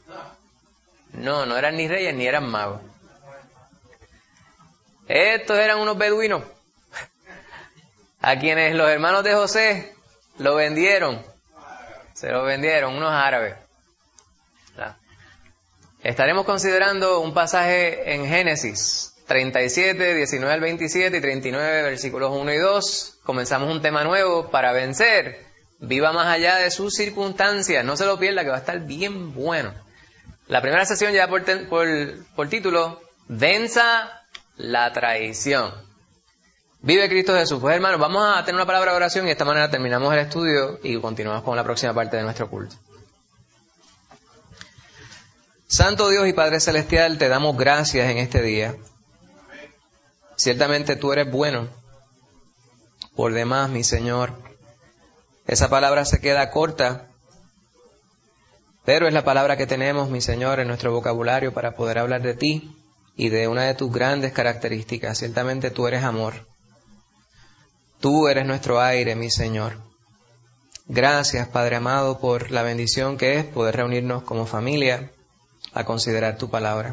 No eran ni reyes ni eran magos. Estos eran unos beduinos. A quienes los hermanos de José lo vendieron. Se lo vendieron, unos árabes. Estaremos considerando un pasaje en Génesis 37, 19 al 27 y 39, versículos 1 y 2. Comenzamos un tema nuevo para vencer. Viva más allá de sus circunstancias. No se lo pierda, que va a estar bien bueno. La primera sesión lleva por título Venza la traición. Vive Cristo Jesús. Pues hermanos, vamos a tener una palabra de oración y de esta manera terminamos el estudio y continuamos con la próxima parte de nuestro culto. Santo Dios y Padre Celestial, te damos gracias en este día. Ciertamente tú eres bueno. Por demás, mi Señor, esa palabra se queda corta, pero es la palabra que tenemos, mi Señor, en nuestro vocabulario para poder hablar de ti y de una de tus grandes características. Ciertamente tú eres amor. Tú eres nuestro aire, mi Señor. Gracias, Padre amado, por la bendición que es poder reunirnos como familia a considerar tu palabra.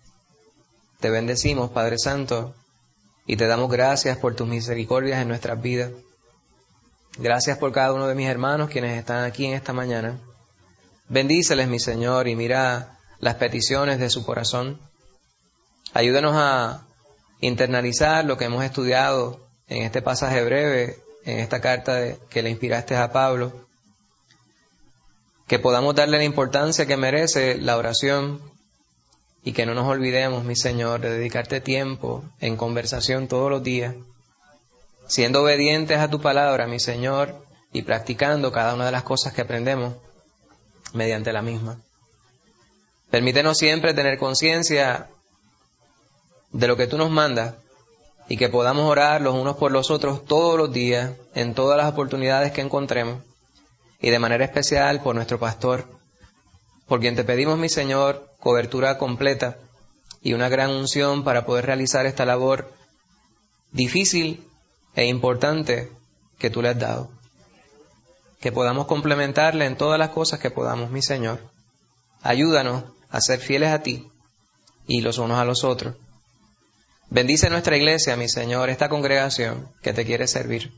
Te bendecimos, Padre Santo, y te damos gracias por tus misericordias en nuestras vidas. Gracias por cada uno de mis hermanos quienes están aquí en esta mañana. Bendíceles, mi Señor, y mira las peticiones de su corazón. Ayúdanos a internalizar lo que hemos estudiado en este pasaje breve, en esta carta que le inspiraste a Pablo. Que podamos darle la importancia que merece la oración y que no nos olvidemos, mi Señor, de dedicarte tiempo en conversación todos los días, siendo obedientes a tu palabra, mi Señor, y practicando cada una de las cosas que aprendemos mediante la misma. Permítenos siempre tener conciencia de lo que tú nos mandas y que podamos orar los unos por los otros todos los días, en todas las oportunidades que encontremos, y de manera especial por nuestro pastor, por quien te pedimos, mi Señor, cobertura completa y una gran unción para poder realizar esta labor difícil e importante que tú le has dado. Que podamos complementarle en todas las cosas que podamos, mi Señor. Ayúdanos a ser fieles a ti y los unos a los otros. Bendice nuestra iglesia, mi Señor, esta congregación que te quiere servir.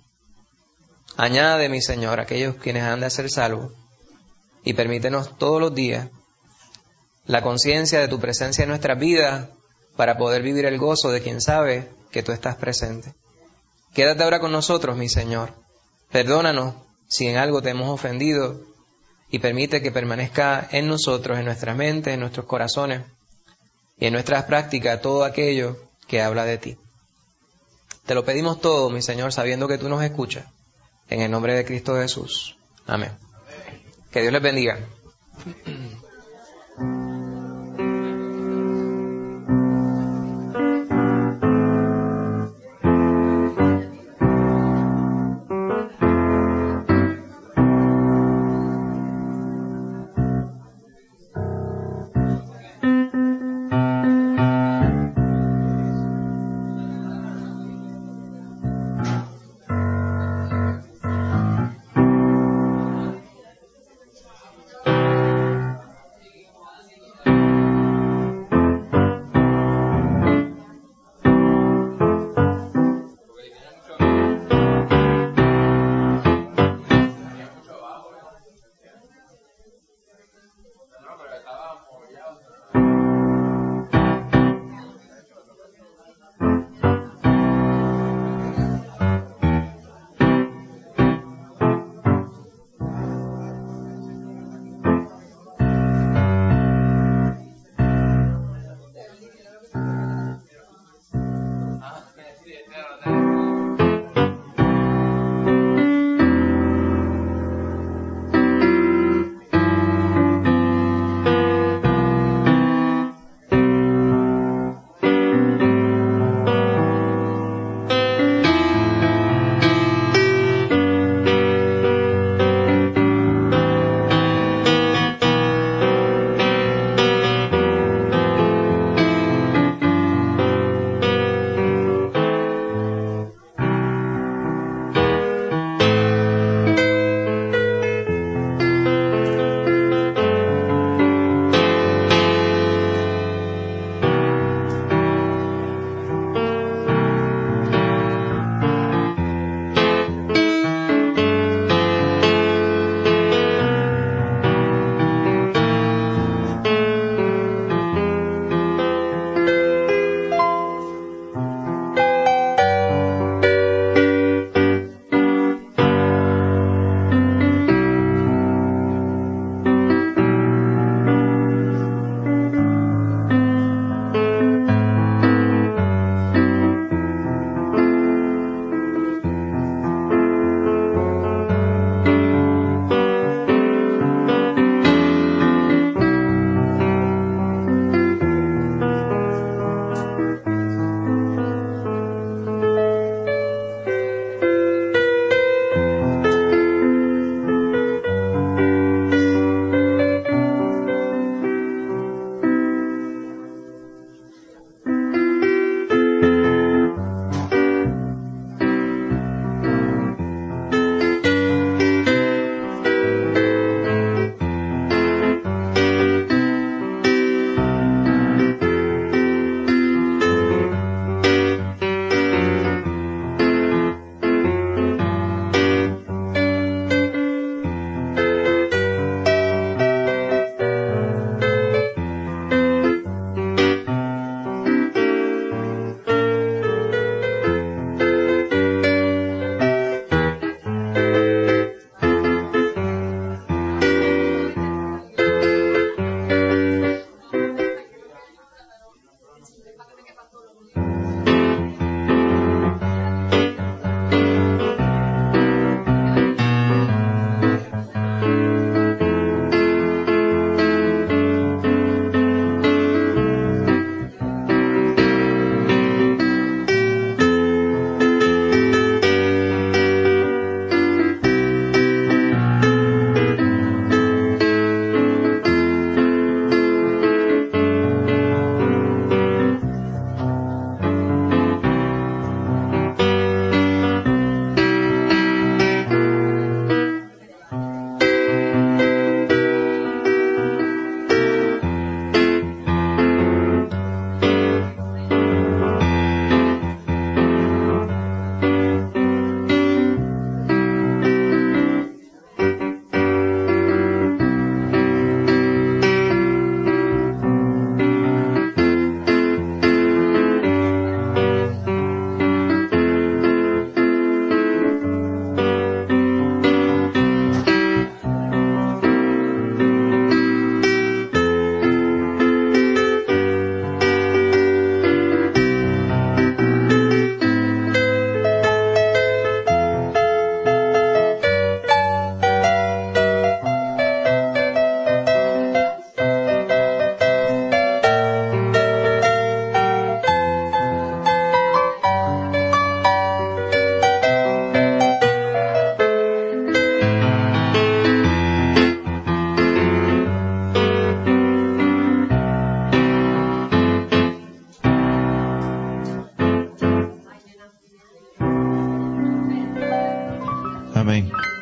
Añade, mi Señor, aquellos quienes han de ser salvos y permítenos todos los días la conciencia de tu presencia en nuestras vidas para poder vivir el gozo de quien sabe que tú estás presente. Quédate ahora con nosotros, mi Señor. Perdónanos si en algo te hemos ofendido y permite que permanezca en nosotros, en nuestras mentes, en nuestros corazones y en nuestras prácticas todo aquello que habla de ti. Te lo pedimos todo, mi Señor, sabiendo que tú nos escuchas. En el nombre de Cristo Jesús. Amén. Que Dios les bendiga. Amén.